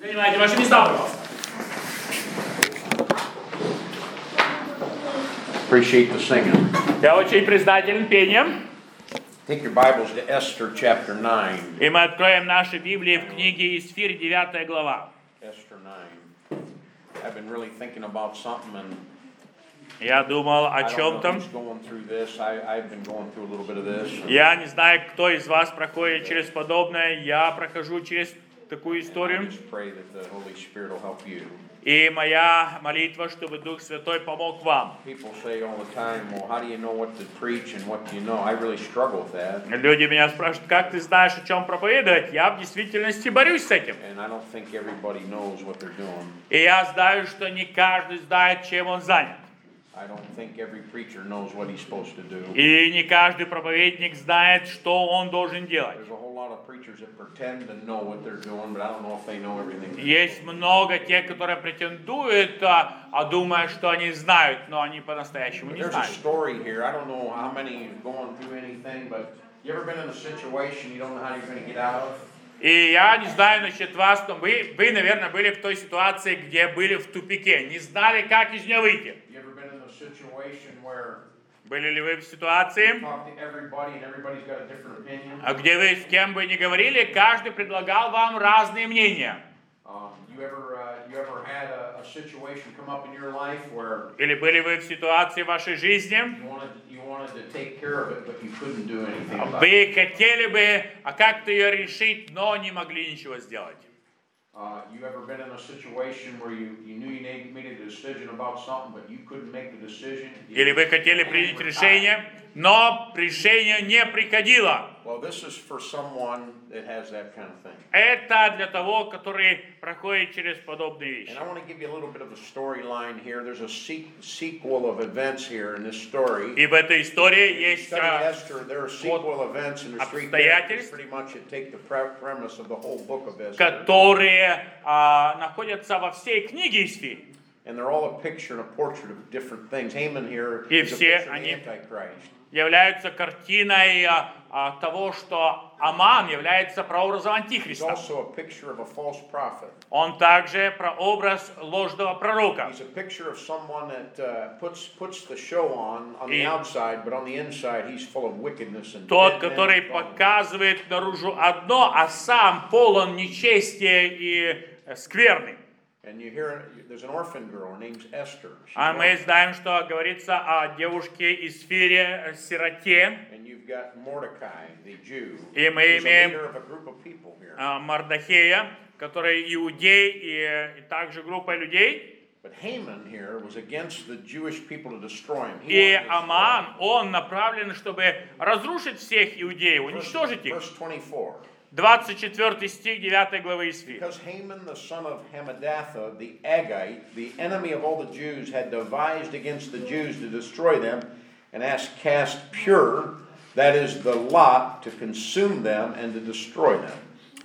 Занимайте ваши места, пожалуйста. Appreciate the singing. Я очень признателен пением. Take your Bibles to Esther chapter 9. И мы откроем наши Библии в книге Исфирь, 9 глава. Esther 9. I've been really thinking about something and Я думал о I don't know чем-то. who's going through this. I've been going through a little bit of this. Я не знаю, кто из вас проходит через подобное. Я прохожу через такую I историю. just pray that the Holy Spirit will help you. И моя молитва, чтобы Дух Святой помог вам. People say all the time, well, how do you know what to preach and what do you know? I really struggle with that. Люди меня спрашивают, как ты знаешь, о чем проповедовать? Я в действительности борюсь с этим. And I don't think everybody knows what they're doing. И я знаю, что не каждый знает, чем он занят. I don't think every preacher knows what he's supposed to do. И не каждый проповедник знает, что он должен делать. There's a whole lot of preachers that pretend to know what they're doing, but I don't know if they know everything. Есть много тех, которые претендуют, думая, что они знают, но они по-настоящему не There's a знают. story here. I don't know how many have gone through anything, but you ever been in a situation you don't know how you're going to get out of? И я не знаю насчет вас, но вы, наверное, были в той ситуации, где были в тупике, не знали, как из нее выйти. You ever been in a situation where Были ли вы в you ситуации, talk to everybody and everybody's got a different opinion? где вы с кем бы ни говорили, каждый предлагал вам разные мнения? You ever had a situation come up in your life where Или были вы в ситуации в вашей жизни, you wanted to take care of it, but you couldn't do anything about it? вы хотели бы как-то ее решить, но не могли ничего сделать? You ever been in a situation where you knew you made a decision about something, but you couldn't make the decision? Или вы хотели принять решение, но решение не приходило? Well, this is for someone that has that kind of thing. Это для того, который проходит через подобные вещи. And I want to give you a little bit of a storyline here. There's a sequel of events here in this story. И в этой истории есть Study Esther, there are sequel events, and there's three characters pretty much that take the premise of the whole book of Esther. которые находятся во всей книге Исфирь. And they're all a picture and a portrait of different things. Haman here И is a все picture of the они Antichrist. Являются картиной того, что Аман является прообразом He's Антихриста. also a picture of a false prophet. Он также прообраз ложного пророка. He's a picture of someone that puts the show on the outside, but on the inside he's full of wickedness and Тот, который показывает наружу одно, а сам полон нечестия и скверны. And you hear there's an orphan girl. Her name's Esther. А мы знаем, что говорится о девушке из Сфире, сироте. And you've got Mordecai, the Jew. И мы He's a имеем leader of a group of people here. Мардахея, который иудей и также группа людей. But Haman here was against the Jewish people to destroy him. И Аман, он направлен, чтобы разрушить всех иудеев, уничтожить их. Verse 24. 24 стих 9 главы Исфирь. Because Haman, the son of Hammedatha, the Agite, the enemy of all the Jews, had devised against the Jews to destroy them, and has cast pur, that is the lot, to consume them and to destroy them.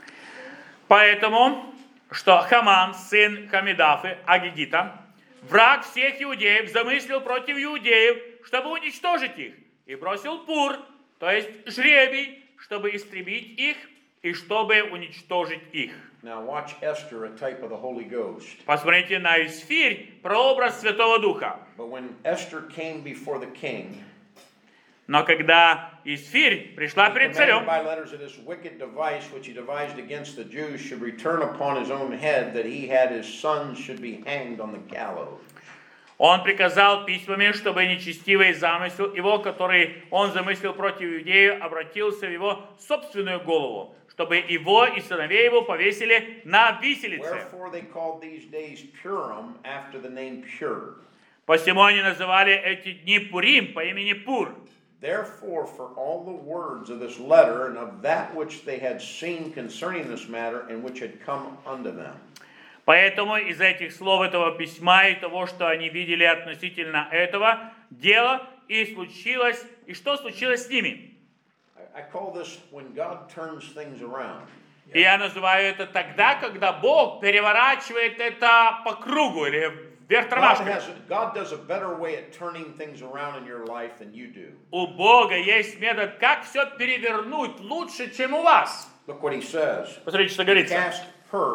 Поэтому, что Хаман, сын Хамедафы, Агигита, враг всех иудеев, замыслил против иудеев, чтобы уничтожить их, и бросил пур, то есть жребий, чтобы истребить их, и чтобы уничтожить их. Now watch Esther, a type of the Holy Ghost. Посмотрите на Исфирь, прообраз Святого Духа. But when Esther came before the king, Но когда Исфирь пришла he перед commanded царем, by letters that this wicked device which he devised against the Jews should return upon his own head, that he had his sons should be hanged on the gallows. он приказал письмами, чтобы нечестивый замысел его, который он замыслил против иудеев, обратился в его собственную голову, чтобы его и сыновей его повесили на виселице. Wherefore they called these days Purim after the name Pur. Посему они называли эти дни Пурим по имени Пур. Therefore, for all the words of this letter and of that which they had seen concerning this matter and which had come unto them. Поэтому из этих слов этого письма и того, что они видели относительно этого дела, и случилось, и что случилось с ними. I call this when God turns things around. И я называю это тогда, когда Бог переворачивает это по кругу или вверх тормашкой. God does a better way at turning things around in your life than you do. У Бога есть метод, как все перевернуть лучше, чем у вас. Look what he says. Посмотрите, что говорится. Cast her,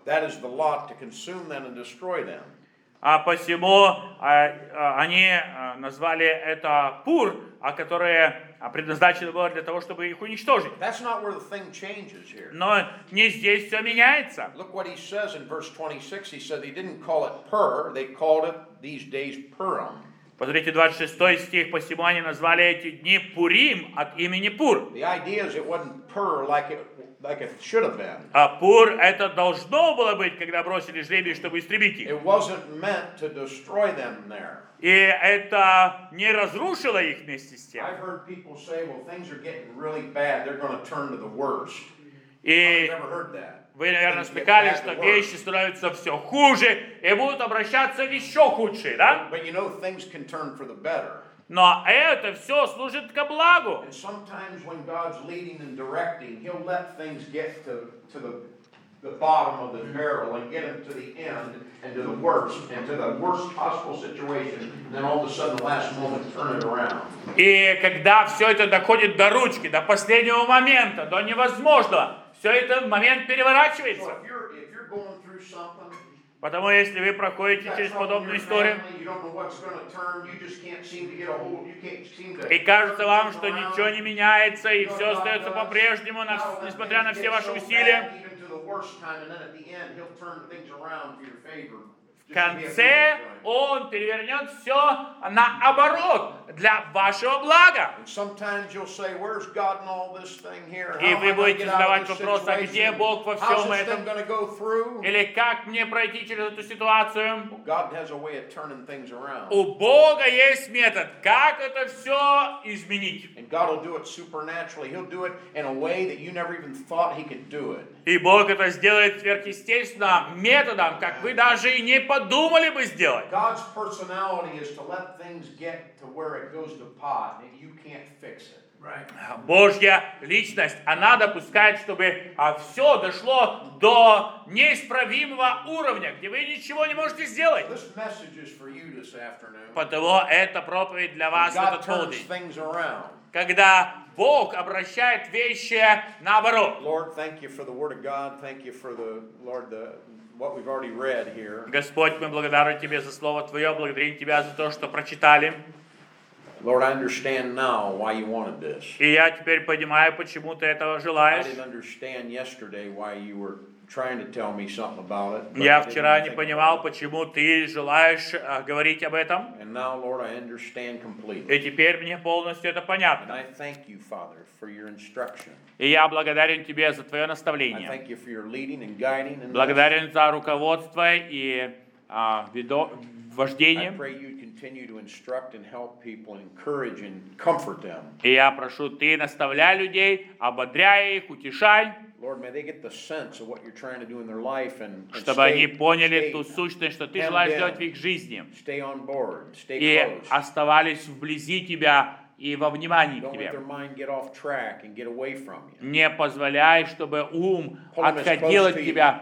That is the lot to consume them and destroy them. А посему они назвали это Пур, которое предназначено было для того, чтобы их уничтожить. That's not where the thing changes here. Но не здесь все меняется. Look what he says in verse 26. He said they didn't call it Pur, they called it these days Purim. Посмотрите, 26 стих, посему они назвали эти дни Пурим от имени Пур. The idea is it wasn't Pur like it should have been. А Пур это должно было быть, когда бросили жребий, чтобы истребить их. It wasn't meant to destroy them there. И это не разрушило их вместе с тем. I've heard people say, well, things are getting really bad, they're going to turn to the worst. И I've never heard that. вы, наверное, слыхали, что вещи становятся все хуже и будут обращаться в еще худшие, да? But you know, things can turn for the better. Но это все служит ко благу. And sometimes when God's leading and directing, He'll let things get to the bottom of the barrel and get them to the end and to the worst possible situation, and then all of a sudden, the last moment, turn it around. И когда все это доходит до ручки, до последнего момента, до невозможного, все это в момент переворачивается. So if you're going through something, Потому если вы проходите через подобную историю, и кажется вам, что ничего не меняется, и все остается по-прежнему, несмотря на все ваши усилия, в конце Он перевернет все наоборот, для вашего блага. И вы будете задавать вопрос, а где Бог во всем этом? Или как мне пройти через эту ситуацию? У Бога есть метод, как это все изменить. И Бог это сделает сверхъестественно методом, как вы даже и не подумали бы сделать. God's personality is to let things get to where it goes to pot and you can't fix it. Божья личность, она допускает, чтобы все дошло до неисправимого уровня, где вы ничего не можете сделать. Потому эта проповедь для вас в этот полдень. Когда Бог обращает вещи наоборот. Господь, мы благодарны Тебе за Слово Твое, благодарим Тебя за то, что прочитали. Lord, I understand now why you wanted this. И я теперь понимаю, почему Ты этого желаешь. I didn't understand yesterday why you were trying to tell me something about it. Я вчера не понимал, почему Ты желаешь говорить об этом. And now, Lord, I understand completely. И теперь мне полностью это понятно. And I thank you, Father, for your instruction. И я благодарен Тебе за Твое I наставление. thank you for your leading and guiding. Благодарен за руководство и вождение. I pray you continue to instruct and help people, encourage and comfort them. И я прошу, Ты наставляй людей, ободряй их, утешай. Lord, may they get the sense of what you're trying to do in their life and чтобы они поняли ту сущность, что Ты желаешь сделать в их жизни. Stay on board, stay И close. оставались вблизи Тебя и во внимании к Don't let Тебе. their mind get off track and get away from you. Не позволяй, чтобы ум Pull them as отходил close от to you, Тебя.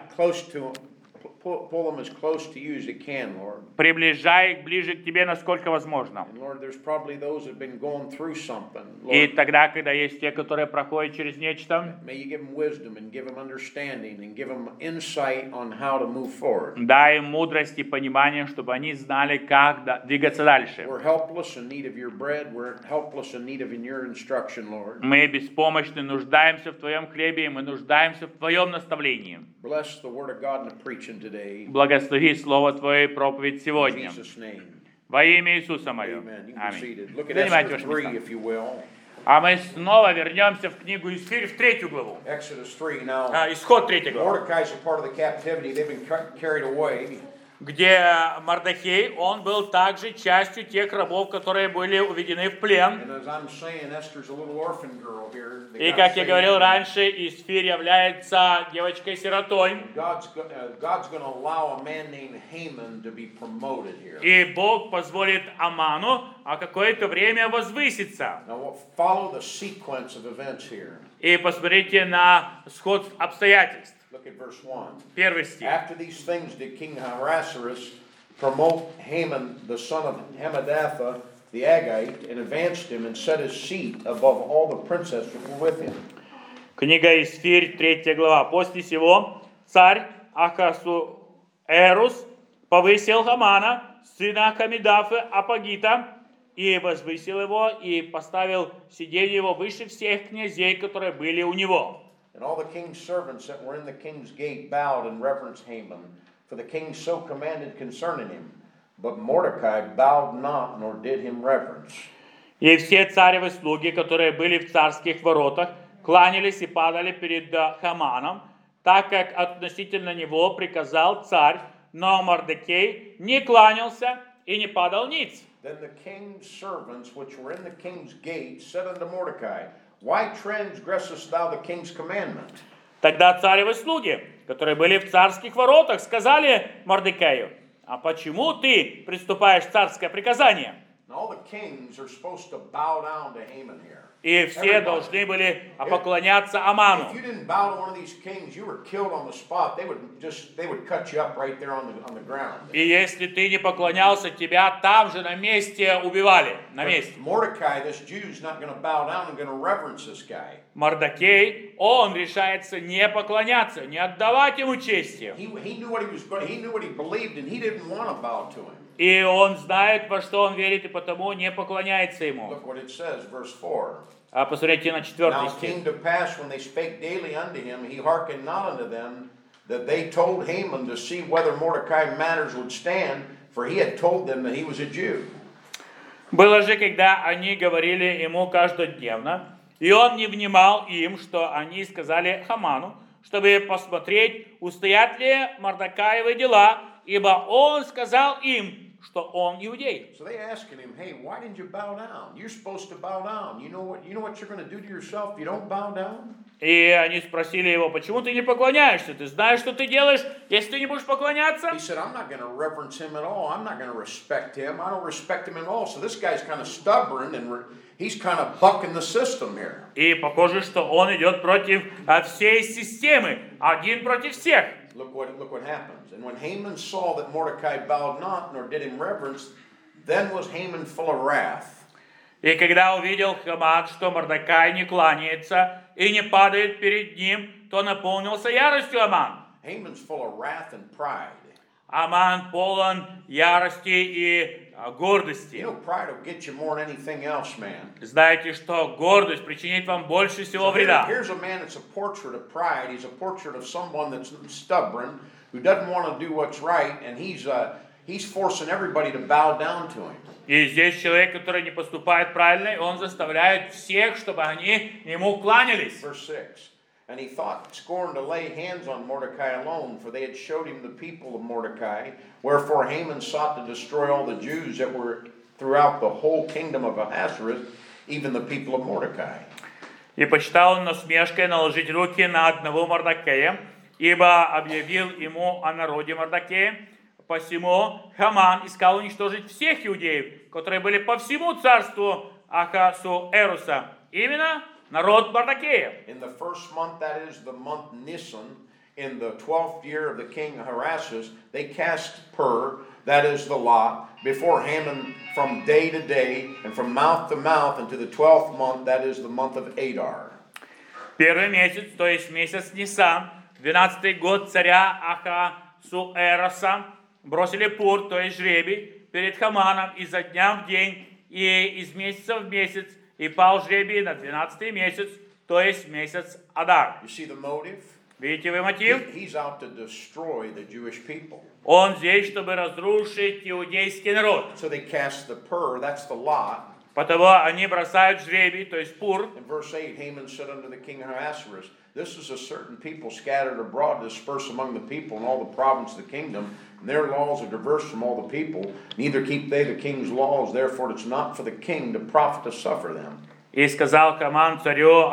pull them as close to you as they can, Lord. Приближай их ближе к Тебе, насколько возможно. And Lord, there's probably those that have been going through something. И Lord, тогда, когда есть те, которые проходят через нечто, may you give them wisdom and give them understanding and give them insight on how to move forward. дай им мудрость и понимание, чтобы они знали, как двигаться дальше. We're helpless in need of your bread. We're helpless in need of your instruction, Lord. Мы беспомощны, нуждаемся в Твоем хлебе, и мы нуждаемся в Твоем наставлении. Bless the word of God and the preaching today. Благослови Слово Твое и проповедь In сегодня. Jesus' name. Во имя Иисуса Мое. Amen. You can be Аминь. seated. Look at Занимайте Exodus ваши 3, места. if you will. А мы снова вернемся в книгу Исход, в 3 главу. Exodus 3. Now, Исход 3 глава. Mordecai's a part of the captivity. They've been carried away. Где Мардохей, он был также частью тех рабов, которые были уведены в плен. And as I'm saying, Esther's a little orphan girl here. И, как я говорил раньше, Исфир является девочкой-сиротой. God's going to allow a man named Haman to be promoted here. И Бог позволит Аману какое-то время возвыситься. Now, follow the sequence of events here. И посмотрите на сход обстоятельств. Look at verse 1. Первый стих. After these things did King Ahasuerus promote Haman, the son of Hammedatha, the Agagite, and advanced him and set his seat above all the princes that were with him. Книга Исфирь, 3 глава. После сего царь Ахасуэрус повысил Хамана, сына Хамедафы Апагита, и возвысил его, и поставил сиденье его выше всех князей, которые были у него. And all the king's servants that were in the king's gate bowed and reverenced Haman, for the king so commanded concerning him. But Mordecai bowed not, nor did him reverence. И все царевы слуги, которые были в царских воротах, кланялись и падали перед Хаманом, так как относительно него приказал царь, но Мордекей не кланялся и не падал ниц. Then the king's servants which were in the king's gate said unto Mordecai, Why transgressest thou the king's commandment? Тогда царевы слуги, которые были в царских воротах, сказали Мордекаю: а почему ты приступаешь царское приказание? And all the kings are supposed to bow down to Haman here. И все должны были поклоняться Аману. If you didn't bow to one of these kings, you were killed on the spot. They would cut you up right there on the ground. И если ты не поклонялся, тебя там же на месте убивали, на месте. Mordecai, this Jew, is not going to bow down and going to reverence this guy. Мордекей, он решается не поклоняться, не отдавать ему чести. He knew what he believed, and he didn't want to bow to him. И он знает, во что он верит, и потому не поклоняется ему. Look what it says, verse 4. А посмотрите на 4 Now it стих. came to pass when they spake daily unto him, he hearkened not unto them, that they told Haman to see whether Mordecai matters would stand, for he had told them that he was a Jew. Было же, когда они говорили ему каждодневно, и он не внимал им, что они сказали Хаману, чтобы посмотреть, устоят ли Мордекаевы дела, ибо он сказал им, что он иудей. So they asking him, hey, why didn't you bow down? You're supposed to bow down. You know what you're going to do to yourself if you don't bow down? И они спросили его: почему ты не поклоняешься? Ты знаешь, что ты делаешь, если ты не будешь поклоняться? He said, I'm not going to reverence him at all. I'm not going to respect him. I don't respect him at all. So this guy's kind of stubborn, and he's kind of bucking the system here. И похоже, что он идет против всей системы, один против всех. Look what happens. And when Haman saw that Mordecai bowed not, nor did him reverence, then was Haman full of wrath. И когда увидел Хаман, что Мордекай не кланяется и не падает перед ним, то наполнился яростью Аман. Haman's full of wrath and pride. Аман полон ярости и гордости. You know, pride will get you more than anything else, man. Знаете, что гордость причинит вам больше всего So вреда. here's a man that's a portrait of pride. He's a portrait of someone that's stubborn, who doesn't want to do what's right, and he's forcing everybody to bow down to him. И здесь человек, который не поступает правильно, и он заставляет всех, чтобы они ему кланялись. Verse 6. And he thought scorn to lay hands on Mordecai alone, for they had showed him the people of Mordecai. Wherefore Haman sought to destroy all the Jews that were throughout the whole kingdom of Ahasuerus, even the people of Mordecai. И почитал он насмешкой наложить руки на одного Мордекея, ибо объявил ему о народе Мордекея. Посему Хаман искал уничтожить всех иудеев, которые были по всему царству Ахасуэруса, именно народ Мордекея. In the first month, that is the month Nisan, in the 12th year of the king Ahasuerus, they cast pur, that is the lot, before Haman from day to day, and from mouth to mouth, into the 12th month, that is the month of Adar. Первый месяц, то есть месяц Нисан, 12-й год царя Ахасуэроса, бросили пур, то есть жребий, перед Хаманом изо дня в день и из месяца в месяц, и пал жребий на 12-й месяц, то есть месяц Адар. You see the motive? Видите вы мотив? He's out to destroy the Jewish people. Он здесь, чтобы разрушить иудейский народ. So they cast the pur, that's the lot. Потому они бросают жребий, то есть пур. In verse 8, Haman said unto the king Ahasuerus, This is a certain people scattered abroad, dispersed among the people in all the province of the kingdom, and their laws are diverse from all the people. Neither keep they the king's laws, therefore it's not for the king to profit to suffer them. И сказал Хаман царю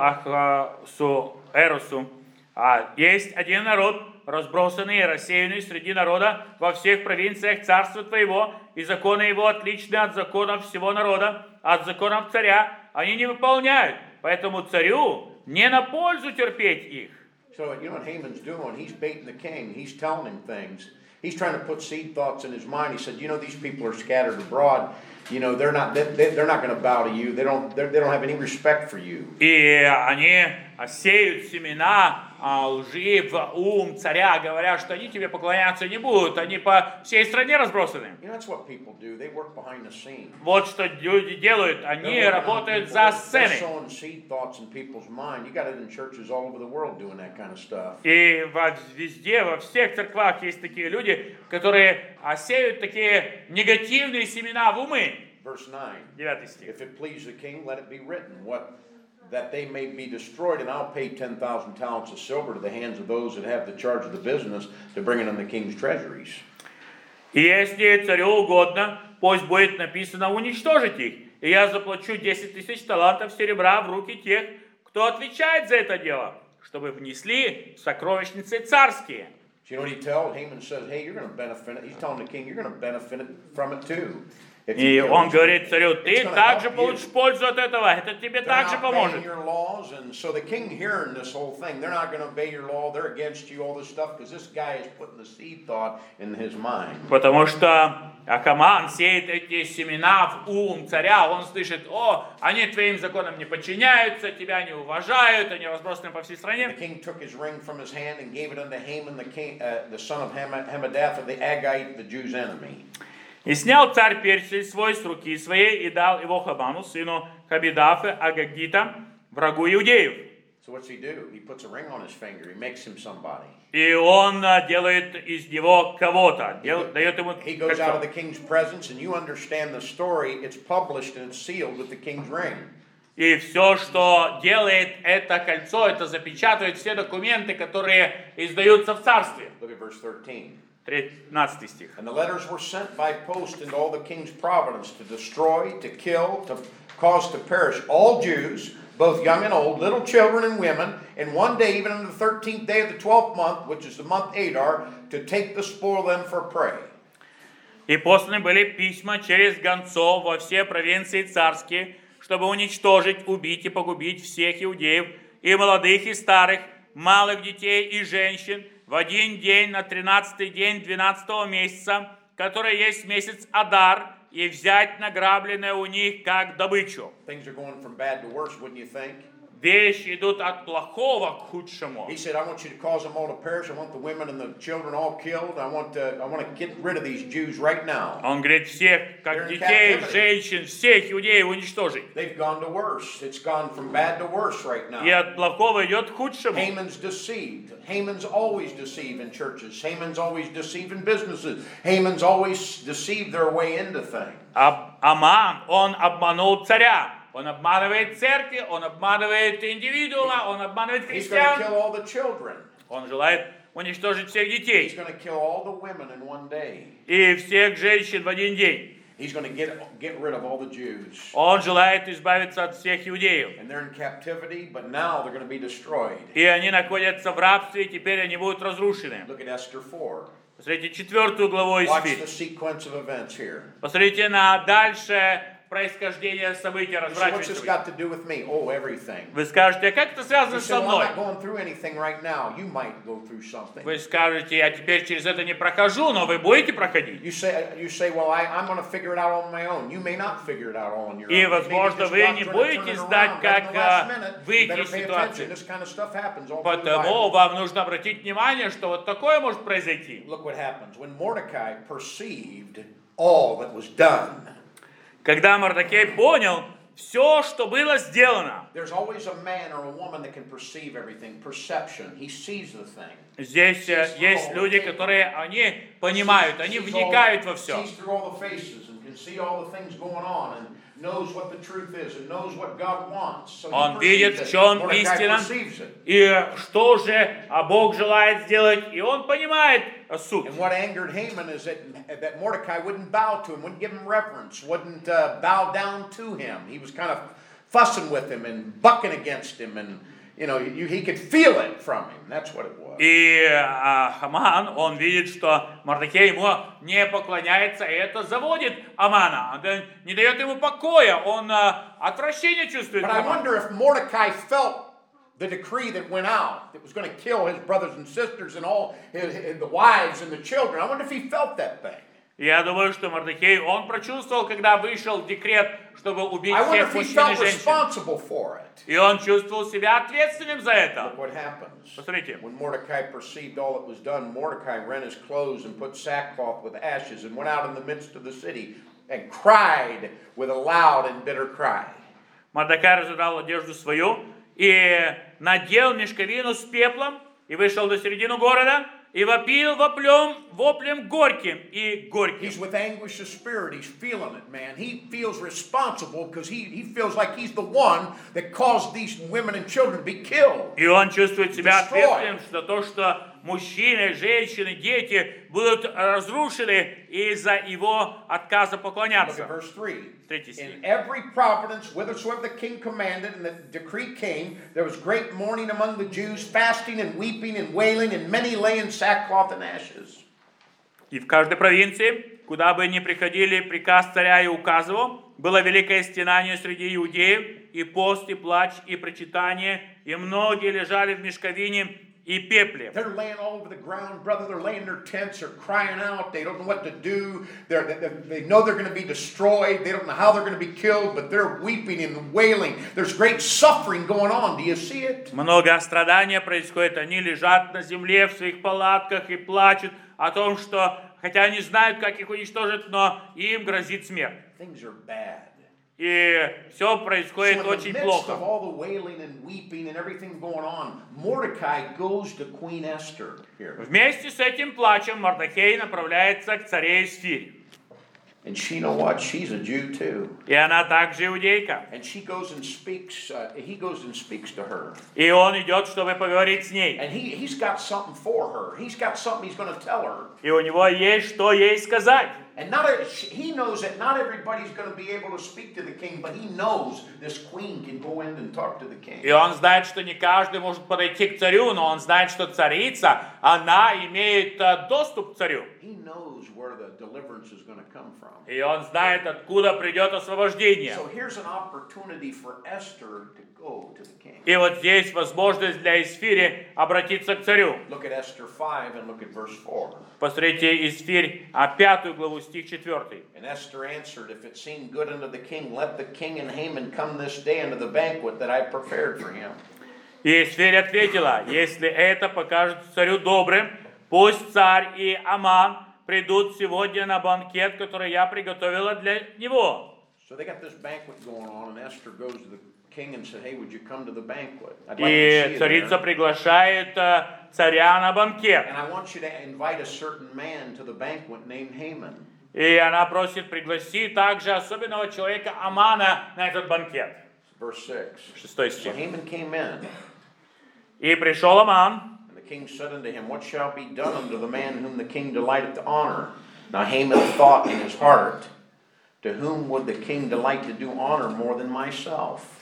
Ахасуэросу: есть один народ, разбросанный и рассеянный среди народа во всех провинциях царства твоего, и законы его отличны от законов всего народа, от законов царя, они не выполняют, поэтому царю не на пользу терпеть их. So, you know what Haman's doing? He's baiting the king. He's telling him things. He's trying to put seed thoughts in his mind. He said, you know, these people are scattered abroad. You know, they're not going to bow to you. They don't have any respect for you. И они сеют семена лжи в ум царя, говоря, что они тебе поклоняться не будут, они по всей стране разбросаны. You know, that's what people do. They work behind the scenes. Вот что люди делают, они They're working on работают people. за They're сценой. sowing seed thoughts in people's mind. You got it in churches all over the world doing that kind of stuff. И везде, во всех церквах есть такие люди, которые сеют такие негативные семена в умы. Verse 9. 9 стих. If it please the king, let it be written, that they may be destroyed, and I'll pay 10,000 talents of silver to the hands of those that have the charge of the business to bring it in the king's treasuries. И если царю угодно, пусть будет написано уничтожить их, и я заплачу 10 тысяч талантов серебра в руки тех, кто отвечает за это дело, чтобы внесли в сокровищницы царские. So you know what he tells? Haman says, hey, you're going to benefit. He's telling the king, you're going to benefit from it too. И он говорит царю, ты также получишь пользу от этого, это тебе также поможет. And so the king hearing this whole thing, they're not going to obey your law, they're against you, all this stuff, because this guy is putting the seed thought in his mind. Потому что Хаман сеет эти семена в ум царя, он слышит, они твоим законам не подчиняются, тебя не уважают, они разбросаны по всей стране. The king took his ring from his hand and gave it unto Haman, the son of Hammedatha, the Agagite, the Jews' enemy. И снял царь перстень свой с руки своей и дал его Хаману, сыну Хамедафы, Агагита, врагу иудеев. So what's he do? He puts a ring on his finger. He makes him somebody. И он делает из него кого-то, дает ему He goes out of the кольцо. king's presence, and you understand the story. It's published and it's sealed with the king's ring. И все, что делает это кольцо, это запечатывает все документы, которые издаются в царстве. Look at verse 13. 13 стих. And the letters were sent by post into all the king's province to destroy, to kill, to cause to perish all Jews, both young and old, little children and women, in one day, even on the 13th day of the 12th month, which is the month Adar, to take the spoil of them for prey. И посланы были письма через гонцов во все провинции царские, чтобы уничтожить, убить и погубить всех иудеев, и молодых, и старых, малых детей и женщин, в один день на 13-й день 12-го месяца, который есть месяц Адар, и взять награбленное у них как добычу. Things are going from bad to worse, wouldn't you think? Вещи идут от плохого к худшему. He said, I want you to cause them all to perish. I want the women and the children all killed. I want to get rid of these Jews right now. Он говорит, всех, как детей, женщин, всех иудеев уничтожить. They've gone to worse. It's gone from bad to worse right now. И от плохого идет к худшему. Haman's deceived. Haman's always deceived in churches. Haman's always deceived in businesses. Haman's always deceived their way into things. Аман, он обманул царя. Он обманывает церкви, он обманывает индивидуума, он обманывает He's going to христиан. kill all the children. Он желает уничтожить всех He's детей going to kill all the women in one day. и всех женщин в один день. He's going to get rid of all the Jews. Он желает избавиться от всех иудеев. And they're in captivity, but now they're going to be destroyed. И они находятся в рабстве, и теперь они будут разрушены. Look at Esther 4. Посмотрите 4 главу Watch the Исфирь. sequence of events here. Посмотрите на дальше происхождение событий, So what's this разворачивание. got to do with me? Oh, everything. Вы скажете, а как это You связано say, со well, I'm мной? not going through anything right now. You might go through something. Вы скажете, я теперь через это не прохожу, но вы будете проходить. You say, well, I'm going to figure it out on my own. You may not figure it out on your И, own. возможно, вы не будете знать, как выйти из ситуации. This kind of stuff happens all through the Потому Bible. вам нужно обратить внимание, что вот такое может произойти. Look what happens. When Mordecai perceived all that was done, Когда Мордекай понял все, что было сделано. there's always a man or a woman that can perceive everything. Perception. He sees the thing. Здесь есть люди, которые, они понимают, они вникают во все. Sees through all the faces and can see all the things going on and knows what the truth is and knows what God wants. So he Он perceives видит, it. в чем Mordecai истина, perceives it. и что же Бог желает сделать, и он понимает суть. And what angered Haman is that Mordecai wouldn't bow to him, wouldn't give him reverence, wouldn't bow down to him. He was kind of fussing with him and bucking against him, and he could feel it from him. That's what it was. И Хаман, он видит, что Мордекай ему не поклоняется, и это заводит Амана. Это не дает ему покоя, он отвращение чувствует. But I wonder if Mordecai felt the decree that went out that was going to kill his brothers and sisters and all the wives and the children. I wonder if he felt that thing. Я думаю, что Мордехей, он прочувствовал, когда вышел декрет, чтобы убить I wonder всех if he мужчин и felt женщин. responsible for it. И он чувствовал себя ответственным за это. Look what happens. Посмотрите. When Mordecai perceived all that was done, Mordecai rent his clothes and put sackcloth with ashes and went out in the midst of the city and cried with a loud and bitter cry. Мордекай разодрал одежду свою и надел мешковину с пеплом и вышел до середины города и вопил воплем горьким и горьким. He's with anguish of spirit. He's feeling it, man. He feels responsible because he feels like he's the one that caused these women and children to be killed. И он чувствует себя ответственным за то, что мужчины, женщины, дети будут разрушены из-за его отказа Look at поклоняться. verse 3. Третий стих. In every providence, whithersoever the king commanded, and the decree came, there was great mourning among the Jews, fasting and weeping and wailing, and many lay in sackcloth and ashes. И в каждой провинции, куда бы ни приходили приказ царя и указывал, было великое стенание среди иудеев, и пост, и плач, и причитание, и многие лежали в мешковине и пепле. They're laying all over the ground, brother. They're laying in their tents. They're crying out. They don't know what to do. They know they're going to be destroyed. They don't know how they're going to be killed, but they're weeping and wailing. There's great suffering going on. Do you see it? Много страдания происходит. Они лежат на земле в своих палатках и плачут о том, что, хотя они знают, как их уничтожить, но им грозит смерть. Things are bad. И все происходит So in the очень midst плохо. of all the wailing and weeping and everything going on, Mordecai goes to Queen Esther here. Вместе с этим плачем Мордехей направляется к царе Эсфире. And she, you know what? She's a Jew too. И она также иудейка. And she goes and speaks, he goes and speaks to her. И он идет, чтобы поговорить с ней. And he's got something for her. He's got something he's going to tell her. И у него есть что ей сказать. And he knows that not everybody's going to be able to speak to the king, but he knows this queen can go in and talk to the king. И он знает, что не каждый может подойти к царю, но он знает, что царица, она имеет доступ к царю. He knows where the deliverance is going to come from. И он знает, откуда придет освобождение. So here's an opportunity for Esther to go to the king. И вот здесь возможность для Эсфири обратиться к царю. Look at Esther 5 and look at verse 4. Посмотрите Эсфирь, 5 главу, стих 4. And Esther answered, if it seemed good unto the king, let the king and Haman come this day unto the banquet that I prepared for him. И Эсфирь ответила, если это покажет царю добрым, пусть царь и Аман придут сегодня на банкет, который я приготовила для него. So they got this banquet going on, and Esther goes to the king and said, hey, would you come to the banquet? I'd like to see И you царица there. приглашает царя на банкет. And I want you to invite a certain man to the banquet named Haman. И она просит пригласить также особенного человека Амана на этот банкет. Verse 6. 6 So стих. Haman came in, И пришел Аман, and the king said unto him, what shall be done unto the man whom the king delighteth to honor? Now Haman thought in his heart, to whom would the king delight to do honor more than myself?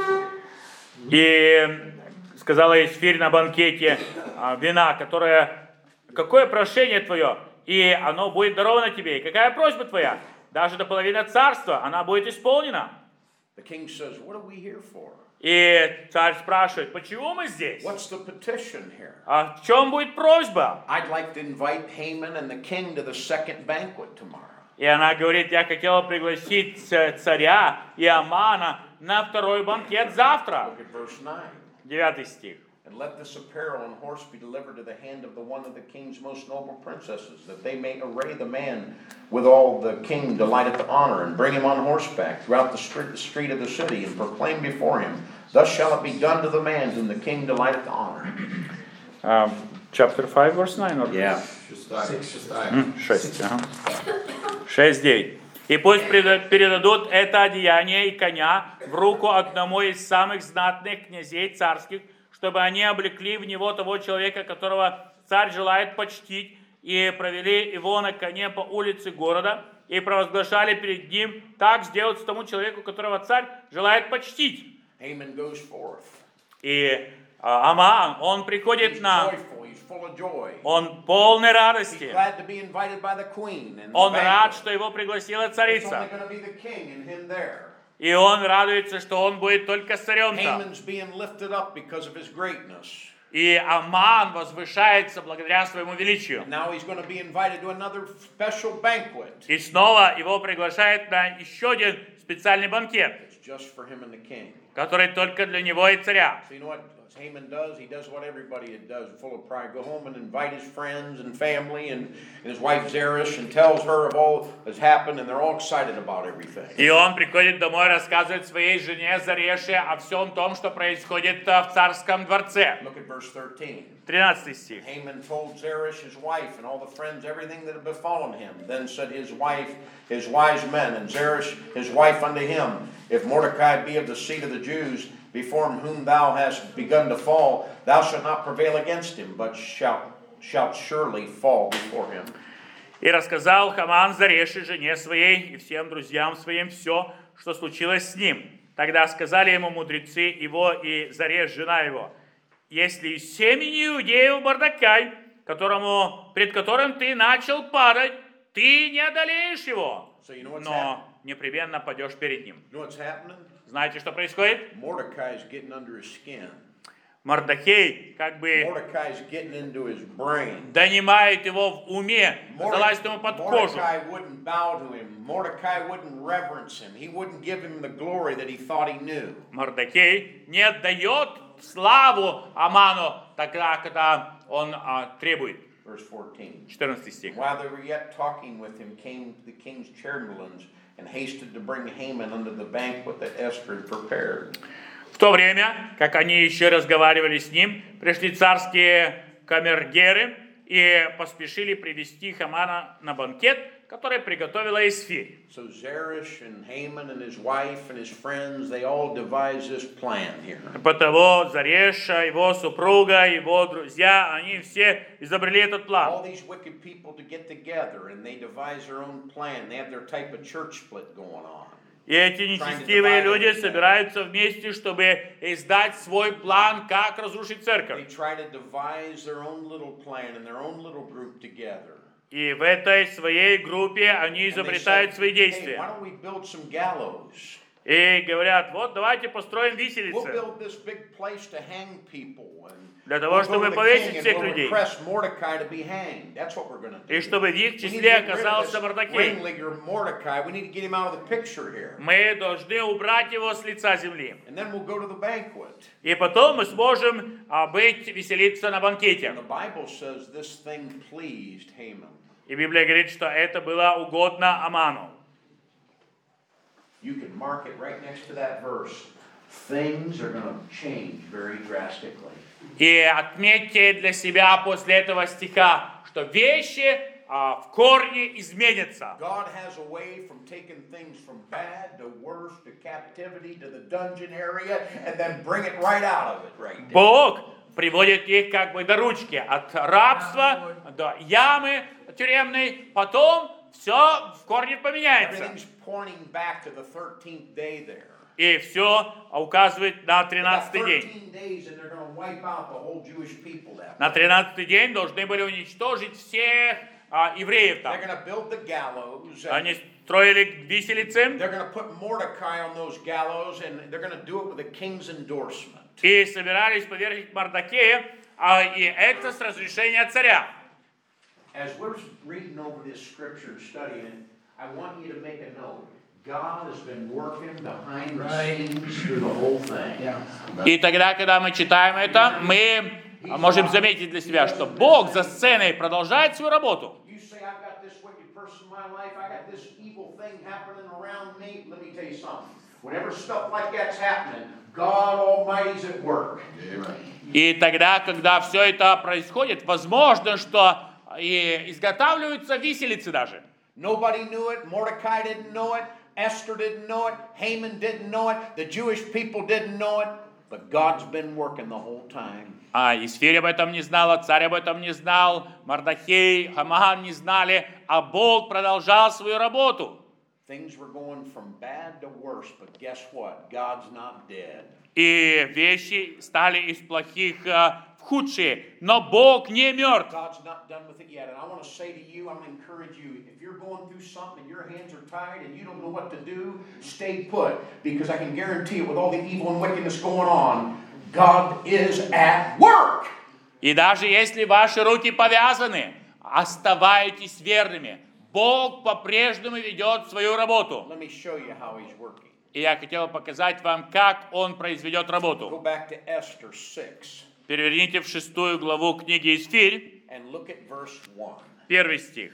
и сказала Эсфирь на банкете вина, которое, какое прошение твое, и оно будет даровано тебе, и какая просьба твоя, даже до половины царства, она будет исполнена. The king says, what are we here for? И царь спрашивает, почему мы здесь? What's the petition here? А в чем будет просьба? I'd like to invite Haman and the king to the second banquet tomorrow. И она говорит, я хотела пригласить царя и Амана на второй банкет завтра. Look at verse 9. 9 стих. And let this apparel and horse be delivered to the hand of the one of the king's most noble princesses, that they may array the man with all the king delighteth to honor, and bring him on horseback throughout the street of the city, and proclaim before him, thus shall it be done to the man whom the king delighteth to honor. Chapter 5, verse 9? Or... Yeah. 6. 6, 9. И пусть передадут это одеяние и коня в руку одному из самых знатных князей царских, чтобы они облекли в него того человека, которого царь желает почтить, и провели его на коне по улице города, и провозглашали перед ним, так сделать тому человеку, которого царь желает почтить. Haman goes forth. И Аман, он приходит He's на... joyful, he's full of joy. Он полный He's радости. glad to be invited by the queen and the Он рад, banquet. что его пригласила It's only царица. going to be the king and him there. И он радуется, что он будет только с царем там. Haman's being lifted up because of his greatness. И Аман возвышается благодаря своему величию. And now he's going to be invited to another special banquet. И снова его приглашают на еще один специальный банкет, It's just for him and the king. который только для него и царя. So you know what Haman does? He does what everybody does, full of pride. Go home and invite his friends and family and his wife Zeresh and tells her of all that's happened, and they're all excited about everything. И он приходит домой, рассказывает своей жене Зареше о всем том, что происходит в царском дворце. Look at verse 13. 13 стих. Haman told Zeresh his wife and all the friends everything that had befallen him. Then said his wife, his wise men, and Zeresh his wife unto him, if Mordecai be of the seed of the Jews, before whom thou hast begun to fall, thou shalt not prevail against him, but shalt surely fall before him. И рассказал Хаман Зареше, жене своей, и всем друзьям своим все, что случилось с ним. Тогда сказали ему мудрецы его и Зареш, жена его: если из семени иудеев Мордекай, пред которым ты начал падать, ты не одолеешь его, но непременно падешь перед ним. Знаете, что происходит? Мордекай как бы донимает его в уме, залазит ему под кожу. Мордекай не отдает славу Аману тогда, когда он требует. 14 стих. While they were yet talking with him, came the king's chamberlains and hasted to bring Haman unto the banquet that Esther had prepared. В то время, как они еще разговаривали с ним, пришли царские камергеры и поспешили привести Хамана на банкет, который приготовила Эсфирь. So Zeresh and Haman and his wife and his friends, they all devised this plan here. Потому Зареша, его супруга, его друзья, они все изобрели этот план. All these wicked people to get together and they devise their own plan. They have their type of church split going on. И эти нечестивые люди собираются вместе, чтобы издать свой план, как разрушить церковь. И в этой своей группе они изобретают свои действия. И говорят: вот давайте построим виселицы для того, чтобы повесить всех людей. И чтобы в их числе оказался Мордекай. Мы должны убрать его с лица земли. И потом мы сможем веселиться на банкете. И Библия говорит, что это было угодно Аману. You can mark it right next to that verse. Things are going to change very drastically. И отметьте для себя после этого стиха, что вещи в корне изменятся. God has a way from taking things from bad to worse to captivity to the dungeon area and then bring it right out of it right there. Бог приводит их как бы до ручки, от рабства до ямы тюремной, потом все в корне поменяется. И все указывает на 13-й день. На 13-й день должны были уничтожить всех евреев там. Они строили виселицы. И собирались повергнуть Мордекая, и это с разрешения царя. As we're reading over this scripture and studying it, I want you to make a note. God has been working behind the scenes through the whole thing. И тогда, когда мы читаем это, мы можем заметить для себя, что Бог за сценой продолжает свою работу. И тогда, когда все это происходит, возможно, что и изготавливаются виселицы даже. Nobody knew it. Mordecai didn't know it. Esther didn't know it. Haman didn't know it. The Jewish people didn't know it. But God's been working the whole time. Эсфирь об этом не знала, царь об этом не знал, Мордекай, Хаман не знали, а Бог продолжал свою работу. Things were going from bad to worse, but guess what? God's not dead. И вещи стали из плохих в худшие, но Бог не мертв. God's not done with it yet. And I want to say to you, I'm going to encourage you, if you're going through something and your hands are tied and you don't know what to do, stay put. Because I can guarantee you, with all the evil and wickedness going on, God is at work. И даже если ваши руки повязаны, оставайтесь верными. Бог по-прежнему ведет свою работу. Let me show you how he's working. И я хотел показать вам, как Он произведет Go работу. back to Esther 6 Переверните в 6 главу книги Исфирь, and look at verse 1. 1 стих.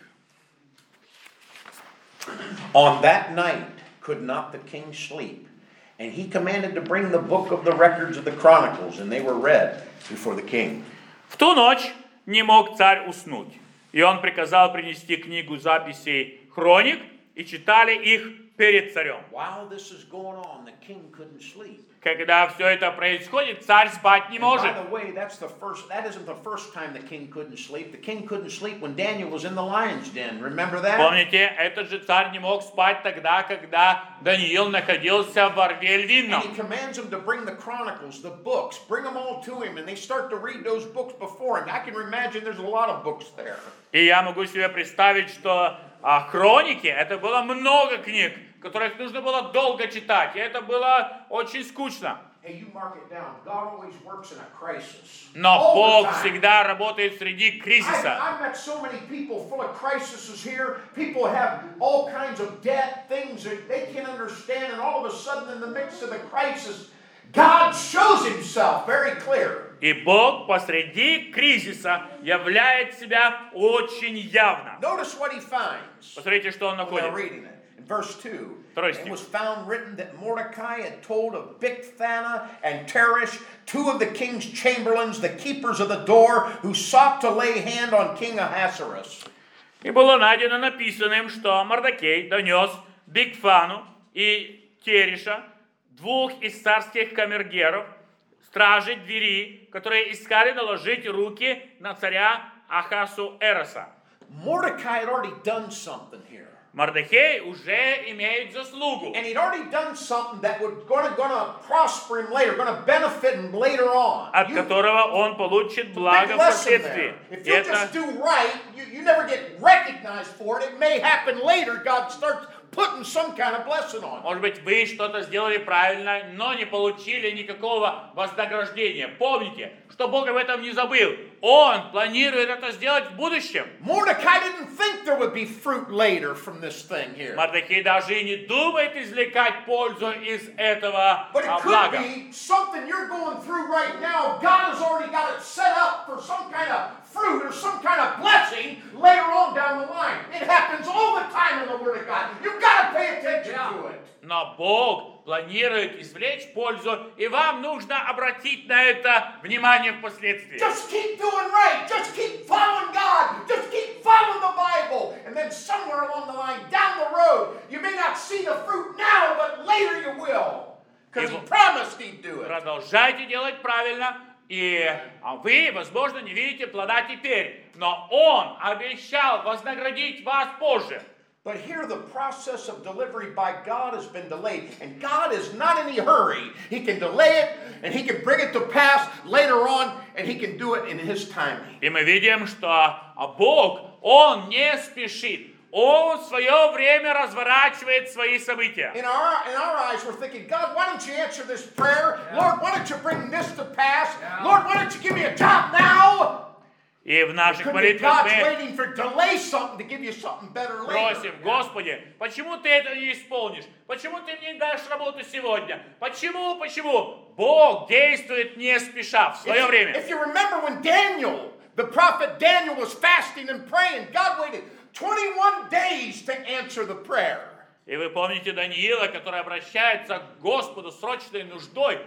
On that night could not the king sleep, and he commanded to bring the book of the records of the Chronicles, and they were read before the king. В ту ночь не мог царь уснуть, и он приказал принести книгу записей хроник, и читали их перед царем. While this is going on, the king couldn't sleep. Когда все это происходит, царь спать не And by может. the way, that isn't the first time the king couldn't sleep. The king couldn't sleep when Daniel was in the lion's den. Remember that? Помните, этот же царь не мог спать тогда, когда Даниил находился в рве And львином. he commands them to bring the chronicles, the books, bring them all to him, and they start to read those books before him. I can imagine there's a lot of books there. И я могу себе представить, что хроники, это было много книг, которых нужно было долго читать, и это было очень скучно. Hey, you mark it down. God always works in a crisis. Но All the Бог time. всегда работает среди кризиса. I've met so many people full of crises here. People have all kinds of debt, things that they can't understand, and all of a sudden, in the midst of the crisis, God shows Himself very clear. И Бог посреди кризиса являет себя очень явно. Notice what He finds. Посмотрите, что он When they're находит. reading it. In verse 2, Второй it стих. was found written that Mordecai had told of Bigthana and Teresh, two of the king's chamberlains, the keepers of the door, who sought to lay hand on King Ahasuerus. И было найдено написанным, что Мордекей донес Бигфану и Тереша, двух из царских камергеров, стражей двери, которые искали наложить руки на царя Ахасуэроса. Mordecai had already done something here. Мордехей уже имеет заслугу, And he'd already done something that was going to prosper him later, going to benefit him later on. от которого он получит благо Big lesson впоследствии. there. If И you это just do right, you never get recognized for it. It may happen later. God starts putting some kind of blessing on you. Может быть, вы что-то сделали правильно, но не получили никакого вознаграждения. Помните, что Бог об этом не забыл. Он планирует это сделать в будущем. Mordecai didn't think there would be fruit later from this thing here. Мордехей даже и не думает извлекать пользу из этого But it could блага. be something you're going through right now. God has already got it set up for some kind of fruit or some kind of blessing later on down the line. It happens all the time in the Word of God. You've got to pay attention to it. Но Бог планирует извлечь пользу, и вам нужно обратить на это внимание впоследствии. Just keep doing right. Just keep following God. Just keep following the Bible. And then somewhere along the line, down the road, you may not see the fruit now, but later you will. Because He promised He'd do it. Продолжайте делать правильно, и вы, возможно, не видите плода теперь, но Он обещал вознаградить вас позже. But here the process of delivery by God has been delayed. And God is not in any hurry. He can delay it, and He can bring it to pass later on, and He can do it in His timing. И мы видим, что Бог, Он не спешит. Он в свое время разворачивает свои события. In our eyes, we're thinking, God, why don't you answer this prayer? Lord, why don't you bring this to pass? Lord, why don't you give me a job now? И в наших Could be молитвах God's мы waiting for delay something to give you something better later. просим: Господи, почему Ты это не исполнишь? Почему Ты мне дашь работу сегодня? Почему? Бог действует не спеша, в свое время. If you remember when Daniel, the prophet Daniel, was fasting and praying, God waited 21 days to answer the prayer. И вы помните Даниила, который обращается к Господу с срочной нуждой.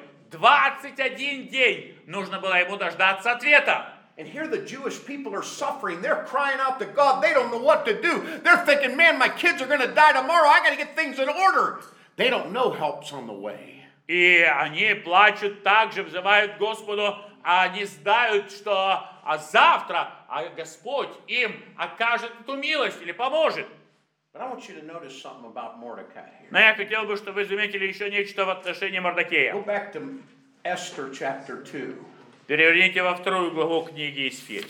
21 день нужно было ему дождаться ответа. And here the Jewish people are suffering. They're crying out to God. They don't know what to do. They're thinking, man, my kids are going to die tomorrow. I got to get things in order. They don't know help's on the way. И они плачут также, взывают к Господу, а они знают, что завтра Господь им окажет эту милость или поможет. But I want you to notice something about Mordecai here. Но я хотел бы, чтобы вы заметили еще нечто в отношении Мордекея. Go back to Esther chapter 2. Переверните во 2 главу книги Исфирь.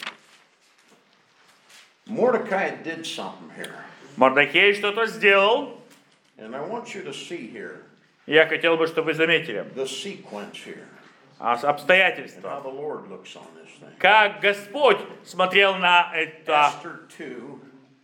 Mordecai did something here. Мордекей что-то сделал. And I want you to see here Я хотел бы, чтобы вы заметили the sequence here. обстоятельства. how the Lord looks on this thing. Как Господь смотрел на это. Esther 2,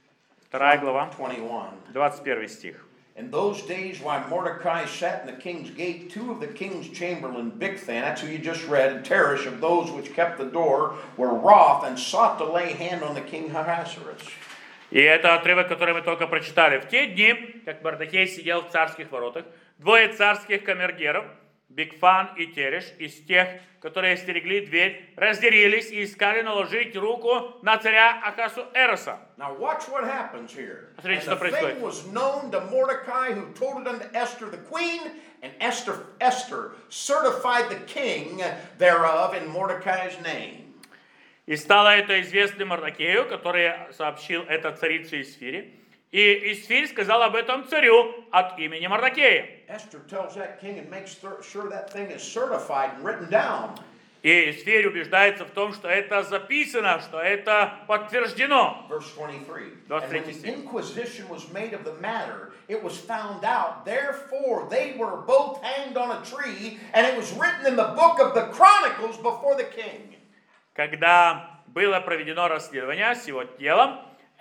2 глава, 21. 21 стих. In those days, while Mordecai sat in the king's gate, two of the king's chamberlain, Bigthan, that's who you just read, and Teresh, of those which kept the door, were wroth and sought to lay hand on the king Ahasuerus. И это отрывок, который мы только прочитали. В те дни, как Мордехей сидел в царских воротах, двое царских камергеров, Бигфан и Тереш, из тех, которые стерегли дверь, разъярились и искали наложить руку на царя Ахасуэроса. Now watch what happens here. Смотрите, And что the происходит. thing was known to Mordecai, who told it unto Esther the queen, and Esther certified the king thereof in Mordecai's name. И стало это известно Мордехею, который сообщил это царице Эсфире. И Эсфирь сказал об этом царю от имени Мордехея. Esther tells that king and makes sure that thing is certified and written down. И Эсфирь убеждается в том, что это записано, что это подтверждено. Verse 23. 23 And when the стих. inquisition was made of the matter, it was found out. Therefore, they were both hanged on a tree, and it was written in the book of the Chronicles before the king. Когда было проведено расследование с его телом,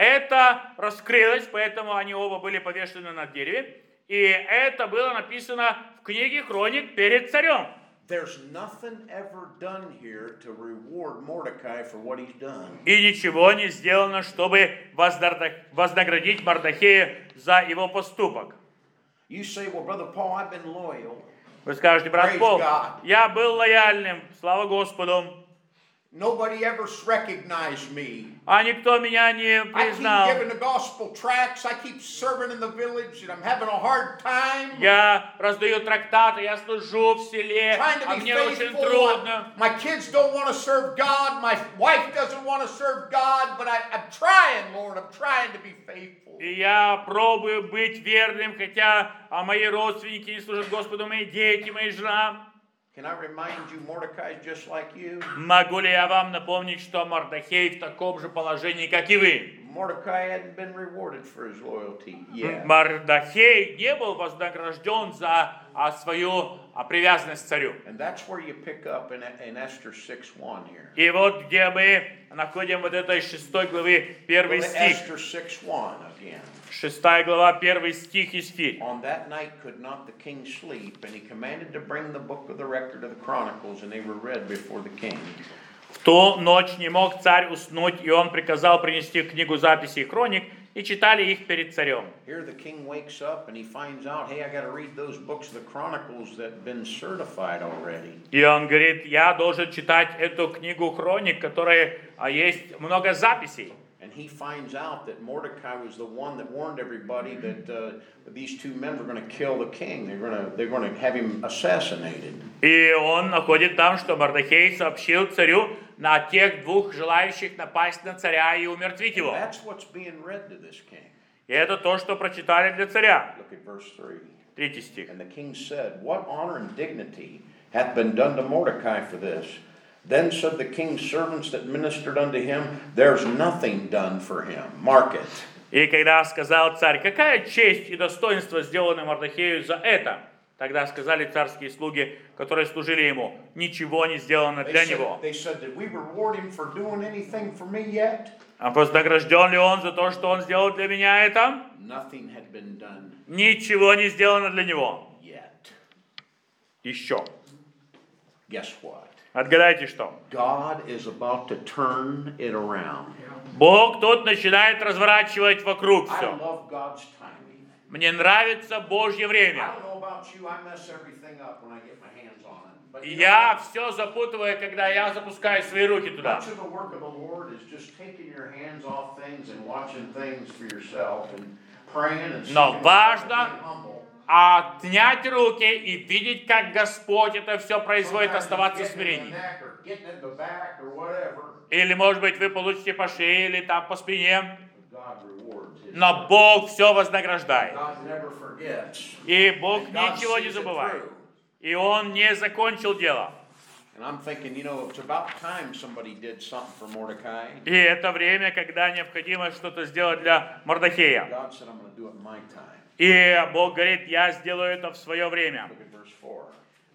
это раскрылось, поэтому они оба были повешены на дереве, и это было написано в книге Хроник перед царем. There's nothing ever done here to reward Mordecai for what he's done. И ничего не сделано, чтобы вознаградить Мордехея за его поступок. You say, well, Brother Paul, I've been loyal. Вы скажете, брат Praise Пол, God. я был лояльным, слава Господу, Nobody ever recognized me. а никто меня не I keep признал. giving the gospel tracts. I keep serving in the village, and I'm having a hard time. Я раздаю трактаты, я служу в селе, Trying to а be мне очень faithful. трудно. My kids don't want to serve God. My wife doesn't want to serve God. But I'm trying, Lord. I'm trying to be faithful. И я пробую быть верным, хотя мои родственники не служат Господу, мои дети, моя жена. Can I remind you, Mordecai is just like you? Могу ли я вам напомнить, что Мордехей в таком же положении, как и вы? Mordecai hadn't been rewarded for his loyalty yet. Мордехей не был вознагражден за свою привязанность к царю. And that's where you pick up in Esther 6:1 here. И вот где мы находим вот этой 6 главы, Go 1 to стих. Esther 6:1 again. 6 глава, 1 стих из Фи. On that night could not the king sleep, and he commanded to bring the book of the record of the Chronicles, and they were read before the king. В ту ночь не мог царь уснуть, и он приказал принести книгу записей и хроник, и читали их перед царем. Here the king wakes up and he finds out, hey, I got to read those books of the Chronicles that have been certified already. И он говорит, я должен читать эту книгу хроник, в которой есть много записей. And he finds out that Mordecai was the one that warned everybody that these two men were going to kill the king. They're going to have him assassinated. И он находит там, что Мордехей сообщил царю на тех двух желающих напасть на царя и умертвить его. That's what's being read to this king. И это то, что прочитали для царя. Look at verse 3. 3 стих. And the king said, what honor and dignity hath been done to Mordecai for this? Then said the king's servants that ministered unto him, there's nothing done for him. Mark it. И когда сказал царь, какая честь и достоинство сделаны Мордехею за это? Тогда сказали царские слуги, которые служили ему, ничего не сделано для него. They said, did we reward him for doing anything for me yet? А вознагражден ли он за то, что он сделал для меня это? Nothing had been done Ничего не сделано для него. yet. Еще. Guess what? Отгадайте что? God is about to turn it around. Бог тут начинает разворачивать вокруг I все. love God's timing. Мне нравится Божье I время. don't know about you, I mess everything up when I get my hands on it. But you know Я what? все запутываю, когда я запускаю свои руки туда. Much of the work of the Lord is just taking your hands off things and watching things for yourself and praying and Но seeking важно God and being humble. отнять руки и видеть, как Господь это все производит, Sometimes оставаться в it's getting in the смирении. neck or getting in the back or whatever. Или, может быть, вы получите по шее или там по спине. God rewards his. Но Бог все вознаграждает. God never forgets. И Бог And God ничего не sees it забывает. through. И Он не закончил дело. And I'm thinking, you know, it's about time somebody did something for Mordecai. И это время, когда необходимо что-то сделать для Мордехея. God said, I'm going to do it in my time. И Бог говорит, я сделаю это в свое время. Look at verse 4.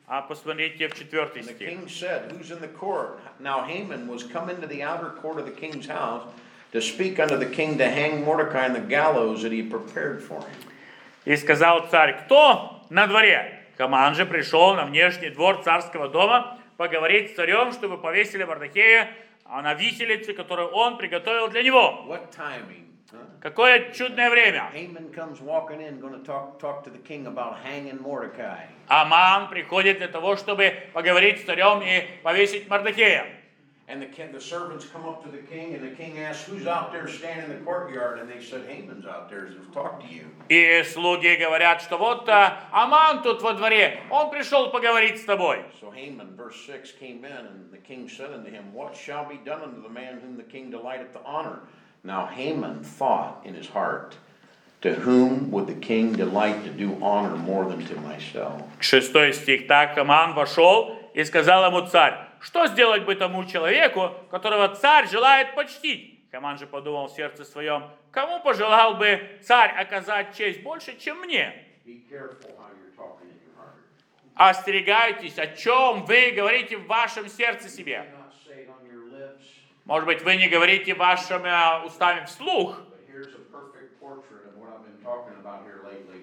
А посмотрите в 4 And the стих. king said, Who's in the court? Now Haman was come into the outer court of the king's house to speak unto the king to hang Mordecai on the gallows that he prepared for him. И сказал царь, кто на дворе? Хаман же пришел на внешний двор царского дома поговорить с царем, чтобы повесили Мордехея на виселице, которую он приготовил для него. What timing? Huh? Какое чудное время! Haman comes walking in, going to talk to the king about hanging Mordecai. Аман приходит для того, чтобы поговорить с царем и повесить Мордехея. And the servants come up to the king, and the king asks, Who's out there standing in the courtyard? And they said, Haman's out there to talk to you. И слуги говорят, что вот Аман тут во дворе, он пришел поговорить с тобой. So Haman, verse 6, came in, and the king said unto him, What shall be done unto the man whom the king delighteth to honor? Now Haman thought in his heart, To whom would the king delight to do honor more than to myself? 6 стих. Так Аман вошел и сказал ему царь, что сделать бы тому человеку, которого царь желает почтить? Хаман же подумал в сердце своем, кому пожелал бы царь оказать честь больше, чем мне? Be careful how you're talking in your heart. Остерегайтесь, о чем вы говорите в вашем сердце себе. You not say it on your lips, Может быть, вы не говорите вашими устами вслух, but here's a perfect portrait of what I've been talking about here lately.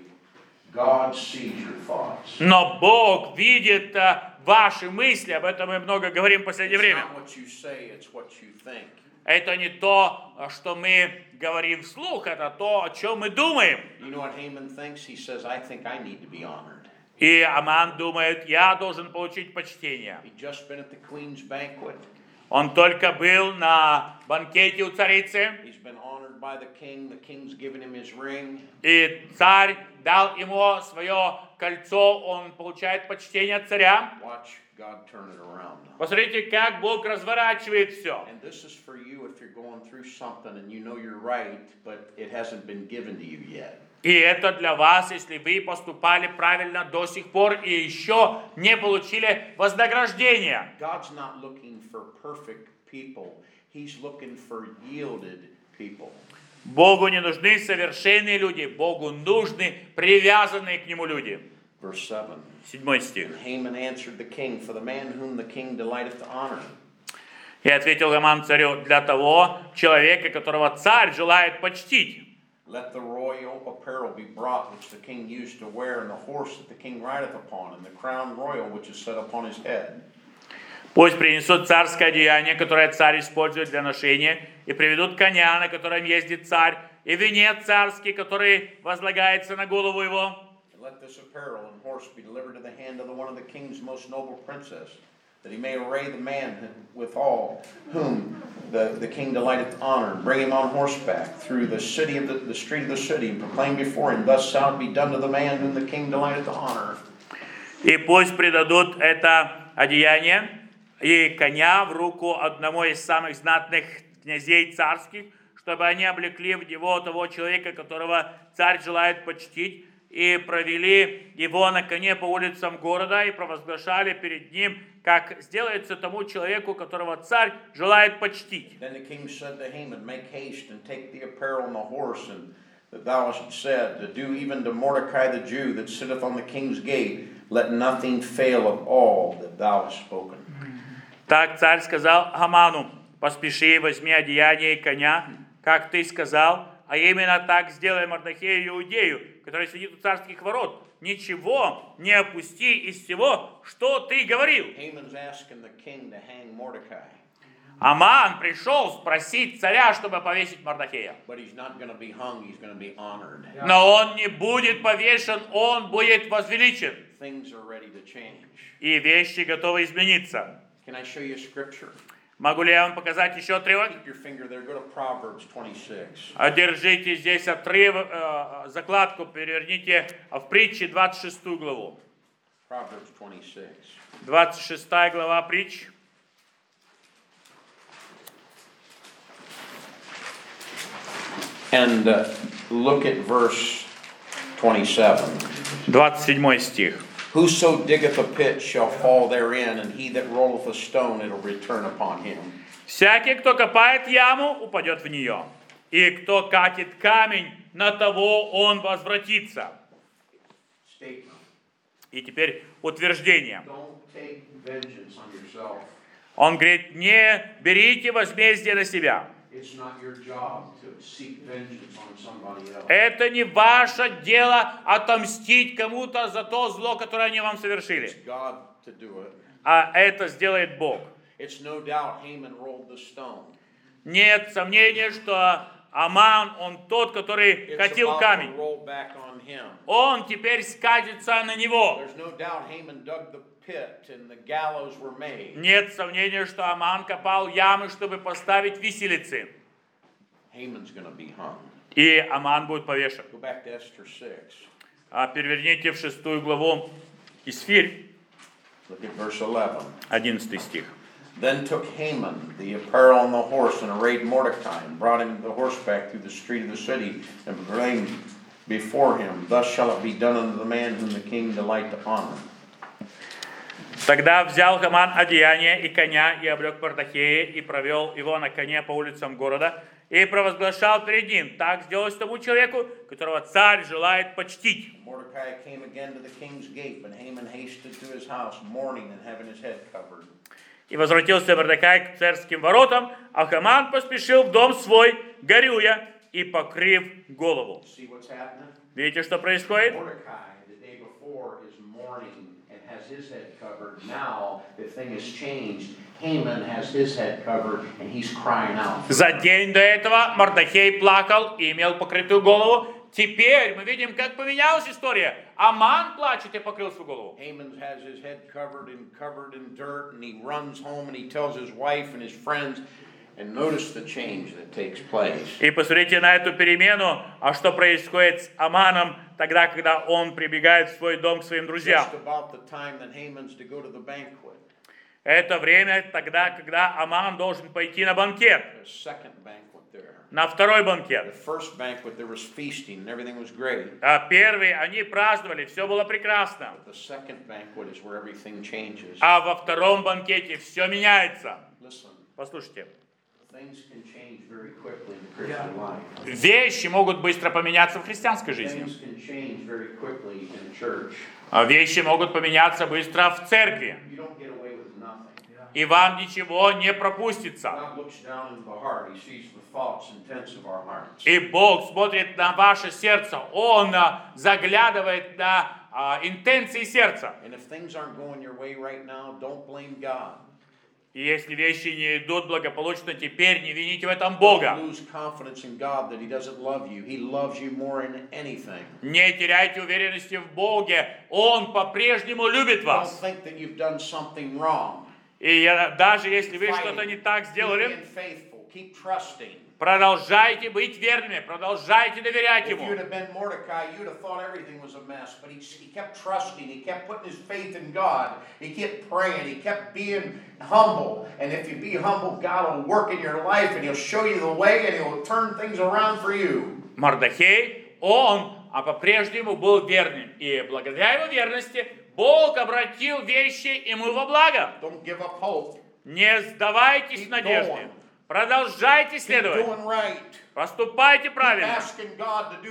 God sees your thoughts. но Бог видит ваши мысли, об этом мы много говорим в последнее It's время. not what you say, it's what you think. Это не то, что мы говорим вслух, это то, о чем мы думаем. You know what Haman thinks? He says, I think I need to be honored. И Аман думает, я должен получить почтение. He'd just been at the queen's banquet. Он только был на банкете у царицы, He's been honored by the king. The king's given him his ring. и царь дал ему свое кольцо, он получает почтение от царя. Watch God turn it around. Посмотрите, как Бог разворачивает все. And this is for you if you're going through something and you know you're right, but it hasn't been given to you yet. И это для вас, если вы поступали правильно до сих пор и еще не получили вознаграждения. God's not looking for perfect people. He's looking for yielded people. Богу не нужны совершенные люди, Богу нужны привязанные к Нему люди. Verse 7. 7 стих. And Haman answered the king, For the man whom the king delighteth to honor. И ответил Аман царю, для того человека, которого царь желает почтить. Let the royal apparel be brought which the king used to wear, and the horse that the king rideth upon, and the crown royal which is set upon his head. Пусть принесут царское одеяние, которое царь использует для ношения, и приведут коня, на котором ездит царь, и венец царский, который возлагается на голову его. And let this apparel and horse be delivered to the hand of one of the king's most noble princes, that he may array the man withal whom the king delighteth to honor, and bring him on horseback through the city of the street of the city, and proclaim before him, Thus shall it be done to the man whom the king delighteth to honor. И пусть предадут это одеяние и коня в руку одному из самых знатных князей царских, чтобы они облекли в него того человека, которого царь желает почтить, и провели его на коне по улицам города и провозглашали перед ним, как сделается тому человеку, которого царь желает почтить. Then the king said to Haman, Make haste and take the apparel and the horse, and that thou hast said, to do even to Mordecai the Jew that sitteth on the king's gate, let nothing fail of all that thou hast spoken. Так царь сказал Хаману, поспеши, возьми одеяние и коня, как ты сказал, а именно так сделай Мордехею иудею, который сидит у царских ворот. Ничего не опусти из всего, что ты говорил. Haman's asking the king to hang Mordecai, Аман пришел спросить царя, чтобы повесить Мордехея. but he's not going to be hung, he's going to be honored. Но он не будет повешен, он будет возвеличен. Things are ready to change. И вещи готовы измениться. Can I show you scripture? Могу ли я вам показать еще отрывок? Keep your finger there. Go to Proverbs 26. Держите здесь отрывок, закладку, переверните в притче 26 главу. Proverbs 26. 26 глава притч. And look at verse 27. 27 стих. Whoso diggeth a pit shall fall therein, and he that rolleth a stone, it'll return upon him. Всякий, кто копает яму, упадет в нее. И кто катит камень, на того он возвратится. Statement. И теперь утверждение. Don't take vengeance on yourself. Он говорит, не берите возмездие на себя. It's not your job to seek vengeance on somebody else. Это не ваше дело отомстить кому-то за то зло, которое они вам совершили. It's God to do it. А это сделает Бог. It's no doubt Haman rolled the stone. Нет сомнения, что Аман, он тот, который It's катил about to камень. roll back on him. Он теперь скатится на него. There's no doubt Haman dug the pit and the gallows were made. Нет сомнения, что Аман копал ямы, чтобы поставить виселицы. Haman's going to be hung. И Аман будет повешен. Go back to Esther 6. Переверните в 6 главу Исфирь, Look at verse 11. 11 стих. Then took Haman the apparel on the horse and arrayed Mordecai and brought him the horseback through the street of the city and proclaimed before him, Thus shall it be done unto the man whom the king delight to honor. Тогда взял Хаман одеяние и коня, и облег Мордохея, и провел его на коне по улицам города, и провозглашал перед ним, так сделалось тому человеку, которого царь желает почтить. Mordecai came again to the king's gate, but Haman hasted to his house, mourning and having his head covered. И возвратился Мордехай к царским воротам, а Хаман поспешил в дом свой, горюя и покрив голову. See what's happening? Видите, что происходит? Mordecai, the day before, is mourning and has his head covered. Now, the thing has changed. Haman has his head covered and he's crying out. За день до этого Мордохей плакал и имел покрытую голову. Теперь мы видим, как поменялась история. Аман плачет и покрыл свою голову. Haman has his head covered in dirt, and he runs home and he tells his wife and his friends, and notice the change that takes place. И посмотрите на эту перемену, а что происходит с Аманом тогда, когда он прибегает в свой дом к своим друзьям. Just about the time that Haman's to go to the banquet. Это время тогда, когда Аман должен пойти на банкет, There's a second banquet there. на второй The банкет. first banquet there was feasting and everything was great. А первый они праздновали, все было прекрасно. The second banquet is where everything changes. А во втором банкете все меняется. Listen, Послушайте, things can change very quickly in the Christian life. вещи могут быстро поменяться в христианской жизни. Things can change very quickly in church. А вещи могут поменяться быстро в церкви. You don't get away with nothing. И вам ничего не пропустится. God looks down into the heart. He sees the thoughts, intents of our hearts. И Бог смотрит на ваше сердце. Он заглядывает на интенции сердца. And if things aren't going your way right now, don't blame God. И если вещи не идут благополучно, теперь не вините в этом Бога. Don't lose confidence in God that He doesn't love you. He loves you more than anything. Не теряйте уверенности в Боге. Он по-прежнему любит Don't вас. think that you've done something wrong. И даже если вы Fight что-то it. не так Keep сделали, being faithful. Keep trusting. продолжайте быть верными, продолжайте доверять If Ему. you'd have been Mordecai, you'd have thought everything was a mess. But he kept trusting. He kept putting his faith in God. He kept praying. He kept being humble. And if you be humble, God will work in your life and He'll show you the way and He'll turn things around for you. Мордохей, он по-прежнему был верным. И благодаря его верности Бог обратил вещи ему во благо. Don't give up hope. Не сдавайтесь Keep надежде. going. Продолжайте Keep следовать. doing right. Поступайте Keep правильно. asking God to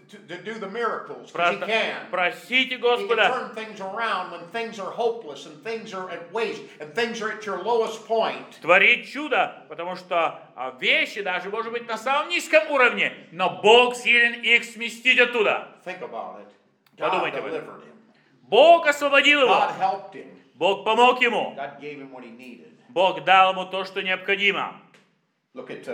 do the miracles, because He can. Просите He can Господа. turn things around when things are hopeless and things are at waste and things are at your lowest point. Творить чудо, потому что вещи даже, может быть, на самом низком уровне, но Бог силен их сместить оттуда. Think about it. God Подумайте об этом. delivered him. Бог освободил его. God helped him. Бог помог ему. God gave him what he needed. Бог дал ему то, что необходимо. Look at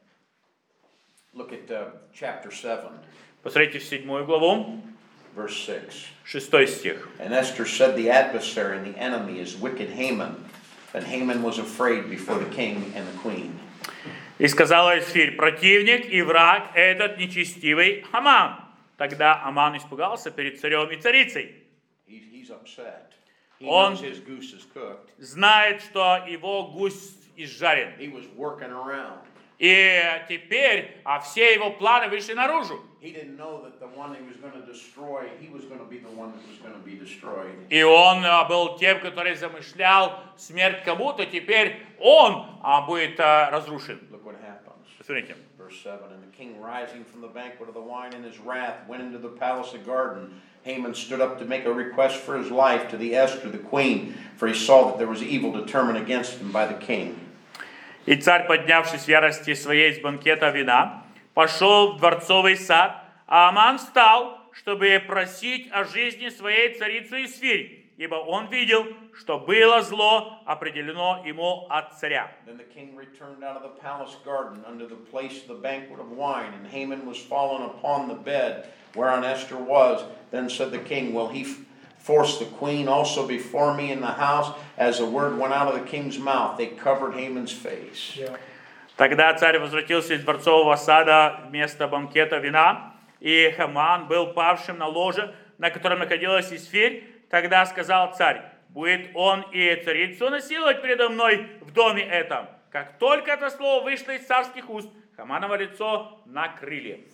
chapter 7, Посмотрите в 7 главу, verse 6. 6 стих. And Esther said, The adversary and the enemy is wicked Haman. And Haman was afraid before the king and the queen. И сказала Эсфирь, противник и враг этот нечестивый Хаман. Тогда Аман испугался перед царем и царицей. He's upset. He Он- knows his goose is cooked. Знает, что его гусь изжарен. He was working around. И теперь все его планы вышли наружу. He didn't know that the one he was going to destroy, he was going to be the one that was going to be destroyed. И он был тем, который замышлял смерть кому-то. Теперь он будет разрушен. Look what happens. Посмотрите. Verse verse 7. And the king, rising from the banquet of the wine in his wrath, went into the palace of garden. Haman stood up to make a request for his life to the Esther, the queen, for he saw that there was evil determined against him by the king. И царь, поднявшись в ярости своей с банкета вина, пошел в дворцовый сад, а Аман встал, чтобы просить о жизни своей царицы Эсфирь, ибо он видел, что было зло определено ему от царя. Then the king returned out of the palace garden unto the place of the banquet of wine, and Haman was fallen upon the bed whereon Esther was. Then said the king, will he force the queen also before me in the house? As the word went out of the king's mouth, they covered Haman's face. Тогда царь возвратился из дворцового сада вместо банкета вина, и Хаман был павшим на ложе, на котором находилась Эсфирь. Тогда сказал царь, будет он и царицу насиловать передо мной в доме этом. Как только это слово вышло из царских уст, Хаманово лицо накрыли,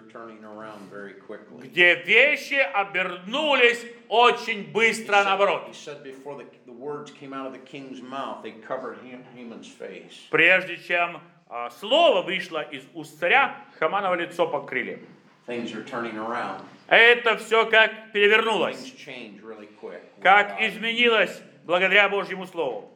где вещи обернулись очень быстро наоборот. Прежде чем слово вышло из уст царя, Хаманово лицо покрыли. Это все как перевернулось, как изменилось благодаря Божьему Слову.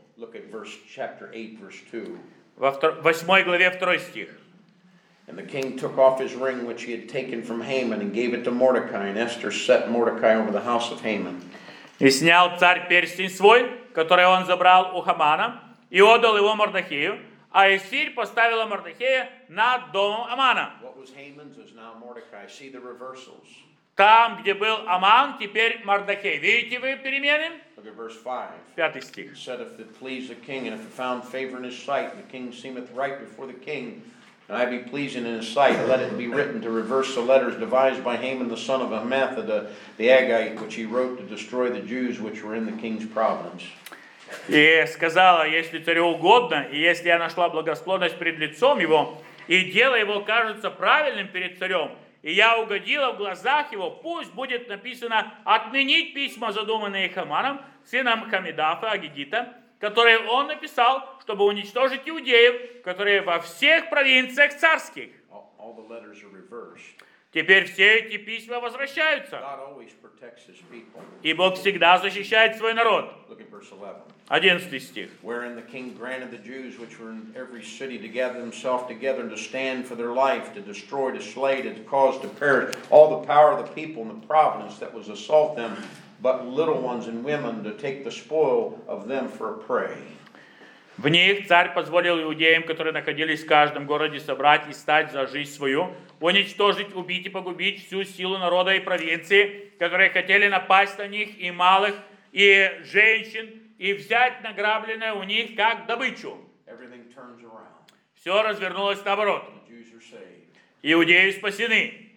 Во 8 главе 2 стих. And the king took off his ring which he had taken from Haman and gave it to Mordecai, and Esther set Mordecai over the house of Haman. И снял царь перстень свой, который он забрал у Хамана, и отдал его Мордехею, а Эсфирь поставила Мордехея над домом Амана. What was Haman's is now Mordecai. See the reversals. Там, где был Аман, теперь Мордехей. Видите вы перемены? Look at verse 5. 5 стих. It said, if it please the king, and if it found favor in his sight, and the king seemeth right before the king, and I be pleasing in his sight, let it be written to reverse the letters devised by Haman the son of Hammedatha, the Agagite, which he wrote to destroy the Jews which were in the king's province. И сказала, если царю угодно, и если я нашла благосклонность пред лицом его, и дело его кажется правильным перед царем, и я угодила в глазах его, пусть будет написано отменить письма, задуманные Хаманом, сыном Хамедафа, Агигита, которые он написал, чтобы уничтожить иудеев, которые во всех провинциях царских. Теперь все эти письма возвращаются. И Бог всегда защищает свой народ. 11 стих. Wherein the king granted the Jews which were in every city to gather themselves together and to stand for their life, to destroy, to slay, to cause to perish all the power of the people in the province that was assault them, but little ones and women to take the spoil of them for a prey. В них царь позволил иудеям, которые находились в каждом городе, собрать и стать за жизнь свою, уничтожить, убить и погубить всю силу народа и провинции, которые хотели напасть на них, и малых, и женщин, и взять награбленное у них как добычу. Все развернулось наоборот. Иудеи спасены.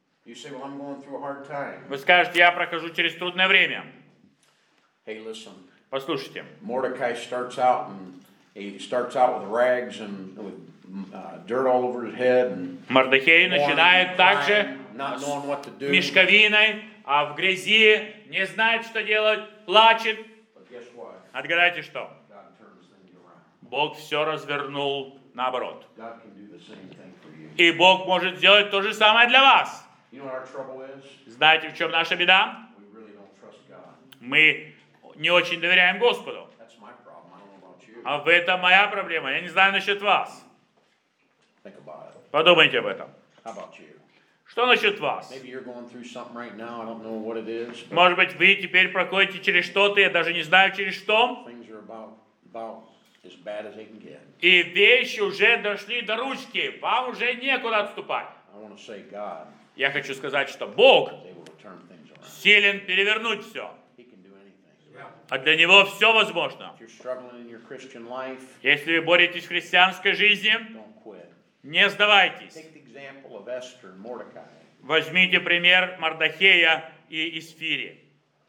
Вы скажете, я прохожу через трудное время. Послушайте. Mordecai starts out with rags and with dirt all over his head. And Мордехей начинает также not knowing what to do. мешковиной, а в грязи, не знает, что делать, плачет. Отгадайте что? Бог все развернул наоборот. И Бог может сделать то же самое для вас. Знаете, в чем наша беда? Мы не очень доверяем Господу. А в этом моя проблема. Я не знаю насчет вас. Подумайте об этом. Что насчет вас? Может быть, вы теперь проходите через что-то, я даже не знаю через что. И вещи уже дошли до ручки, вам уже некуда отступать. Я хочу сказать, что Бог силен перевернуть все. А для Него все возможно. Если вы боретесь в христианской жизни, не сдавайтесь. Возьмите пример Мордехея и Эсфири.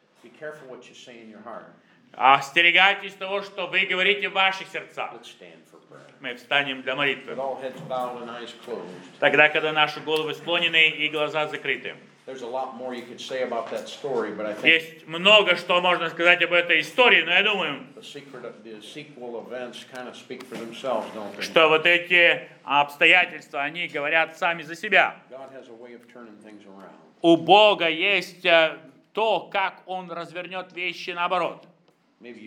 Остерегайтесь того, что вы говорите в ваших сердцах. Мы встанем для молитвы. Тогда, когда наши головы склонены и глаза закрыты. There's a lot more you could say about that story, but I think Есть много, что можно сказать об этой истории, но я думаю, the sequel events kind of speak for themselves, don't they? что вот эти обстоятельства, они говорят сами за себя. God has a way of turning things around. У Бога есть то, как Он развернет вещи наоборот. Maybe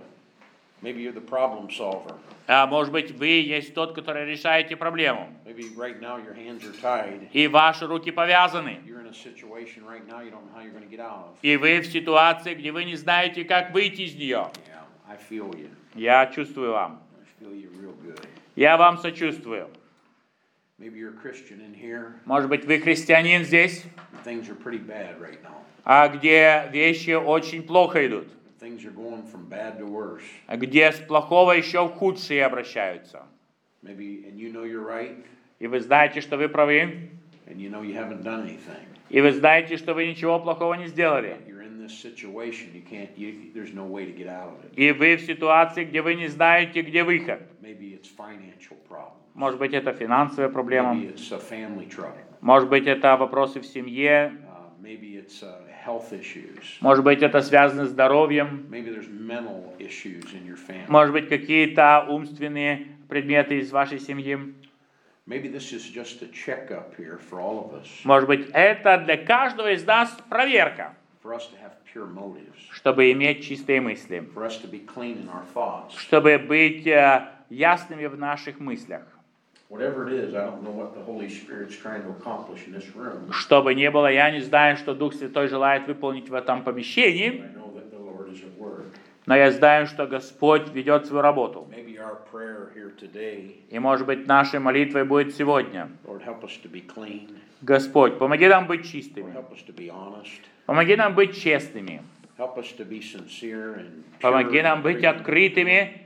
you're the problem solver. Может быть, вы есть тот, который решаете проблему. Maybe right now your hands are tied. И ваши руки повязаны. You're in a situation right now you don't know how you're going to get out of. И вы в ситуации, где вы не знаете, как выйти из нее. Yeah, I feel you. Я чувствую вам. I feel you real good. Я вам сочувствую. Maybe you're a Christian in here. Может быть, вы христианин здесь, Things are pretty bad right now. где вещи очень плохо идут. Things are going from bad to worse. Где с плохого еще в худшее обращаются. Maybe, and you know you're right, И вы знаете, что вы правы. and you know you haven't done anything. И вы знаете, что вы ничего плохого не сделали. You're in this situation, there's no way to get out of it. И вы в ситуации, где вы не знаете, где выход. Maybe it's financial problem. Может быть, это финансовая проблема. Maybe it's a family trouble. Может быть, это вопросы в семье. Maybe it's health issues. Может быть, это связано с здоровьем. Maybe there's mental issues in your family. Может быть, какие-то умственные предметы из вашей семьи. Maybe this is just a checkup here for all of us. Может быть, это для каждого из нас проверка, For us to have pure motives. чтобы иметь чистые мысли, For us to be clean in our thoughts. чтобы быть ясными в наших мыслях. Whatever it is, I don't know what the Holy Spirit's trying to accomplish in this room. Что бы ни было, я не знаю, что Дух Святой желает выполнить в этом помещении, I know that the Lord is at work. но я знаю, что Господь ведет свою работу. Maybe our prayer here today, И, может быть, нашей молитвой будет сегодня: Lord, help us to be clean. Господь, помоги нам быть Lord, чистыми, help us to be honest. помоги нам быть честными, Help us to be sincere and pure. помоги нам and быть free. открытыми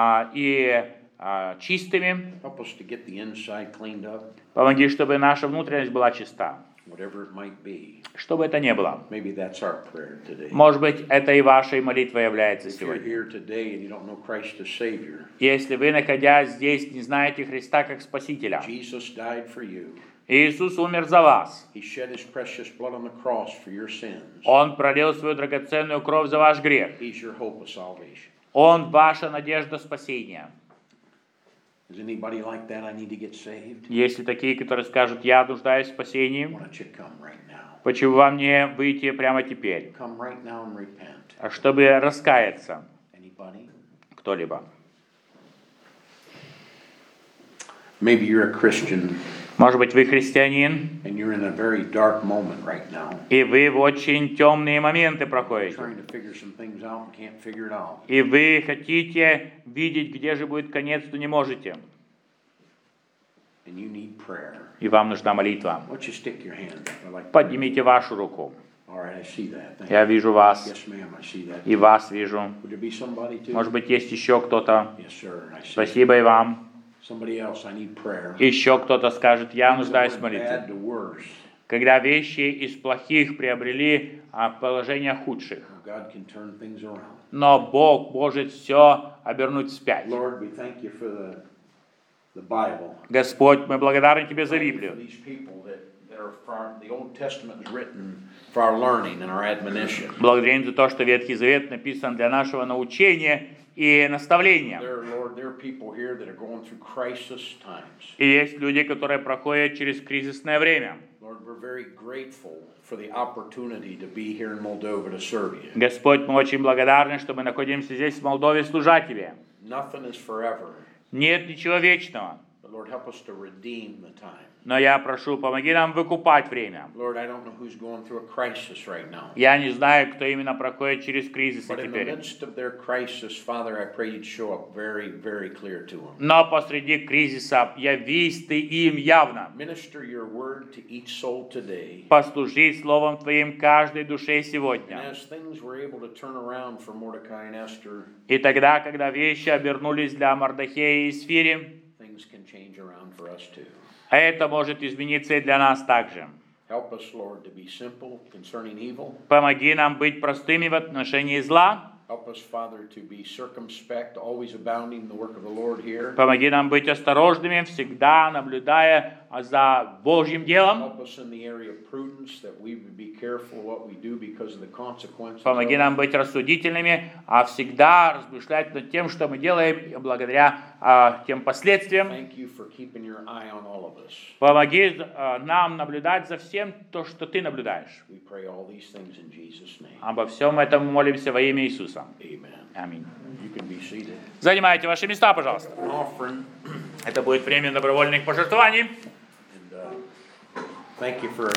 и чистыми, Help us to get the inside cleaned up, помоги, чтобы наша внутренность была чиста, whatever it might be. что бы это ни было. Maybe that's our prayer today. Может быть, это и вашей молитвой является If you're сегодня. here today and you don't know Christ as Savior, Если вы, находясь здесь, не знаете Христа как Спасителя, Jesus died for you. Иисус умер за вас. He shed His precious blood on the cross for your sins. Он пролил свою драгоценную кровь за ваш грех. He's your hope of salvation. Он ваша надежда спасения. Is anybody like that? I need to get saved. Есть ли такие, которые скажут: я нуждаюсь в спасении? Why don't you come right now? Почему вам не выйти прямо теперь, Come right now and repent. чтобы раскаяться? Anybody? Кто-либо. Maybe you're a Christian Может быть, вы христианин, and you're in a very dark moment right now. и вы в очень темные моменты проходите. Trying to figure some things out and can't figure it out. И вы хотите видеть, где же будет конец, но не можете. And you need prayer. И вам нужна молитва. Why don't you stick your hand up? I like prayer. Поднимите вашу руку. All right, I see that. Thank Я you. вижу вас, Yes, ma'am, I see that. и вас вижу. Would there be somebody too? Может быть, есть еще кто-то. Yes, sir. I see. Спасибо и вам. Somebody else, I need prayer. Еще кто-то скажет: я нуждаюсь в Bad молитве. to worse. Когда вещи из плохих приобрели положение худших. God can turn things around. Но Бог может все обернуть вспять. Lord, we thank you for the Bible. Господь, мы благодарны Тебе за For Библию. these people that are from the Old Testament is written for our learning and our admonition. Благодарим за то, что Ветхий Завет написан для нашего научения и наставления. There are people here that are going through crisis times. И есть люди, которые проходят через кризисное время. Lord, we're very grateful for the opportunity to be here in Moldova to serve you. Господь, мы очень благодарны, что мы находимся здесь, в Молдове, служа Тебе. Nothing is forever, Нет ничего вечного. but Lord, help us to redeem the time. Но я прошу, помоги нам выкупать время. Lord, I don't know who's going through a crisis right now. Я не знаю, кто именно проходит через кризисы But in the теперь. midst of their crisis, Father, I pray you'd show up very, very clear to them. Но посреди кризиса явись Ты им явно. Minister your word to each soul today. Послужи Словом Твоим каждой душе And сегодня. as things were able to turn around for Mordecai and Esther, И тогда, когда вещи обернулись для Мардохея и Сфири, things can change around for us too. это может измениться и для нас также. Help us, Lord, to be simple concerning evil. Помоги нам быть простыми в отношении зла. Help us, Father, to be circumspect, always abounding in the work of the Lord here. Помоги нам быть осторожными, всегда наблюдая за Божьим делом. Help us in the area of prudence, that we would be careful what we do because of the consequences. Помоги нам быть рассудительными, а всегда размышлять над тем, что мы делаем, благодаря тем последствиям. Thank you for keeping your eye on all of us. Помоги нам наблюдать за всем то, что Ты наблюдаешь. We pray all these things in Jesus' name. Обо всем этом молимся во имя Иисуса. Amen. Аминь. You can be seated. Занимайте ваши места, пожалуйста. Offering. Это будет время добровольных пожертвований. Thank you for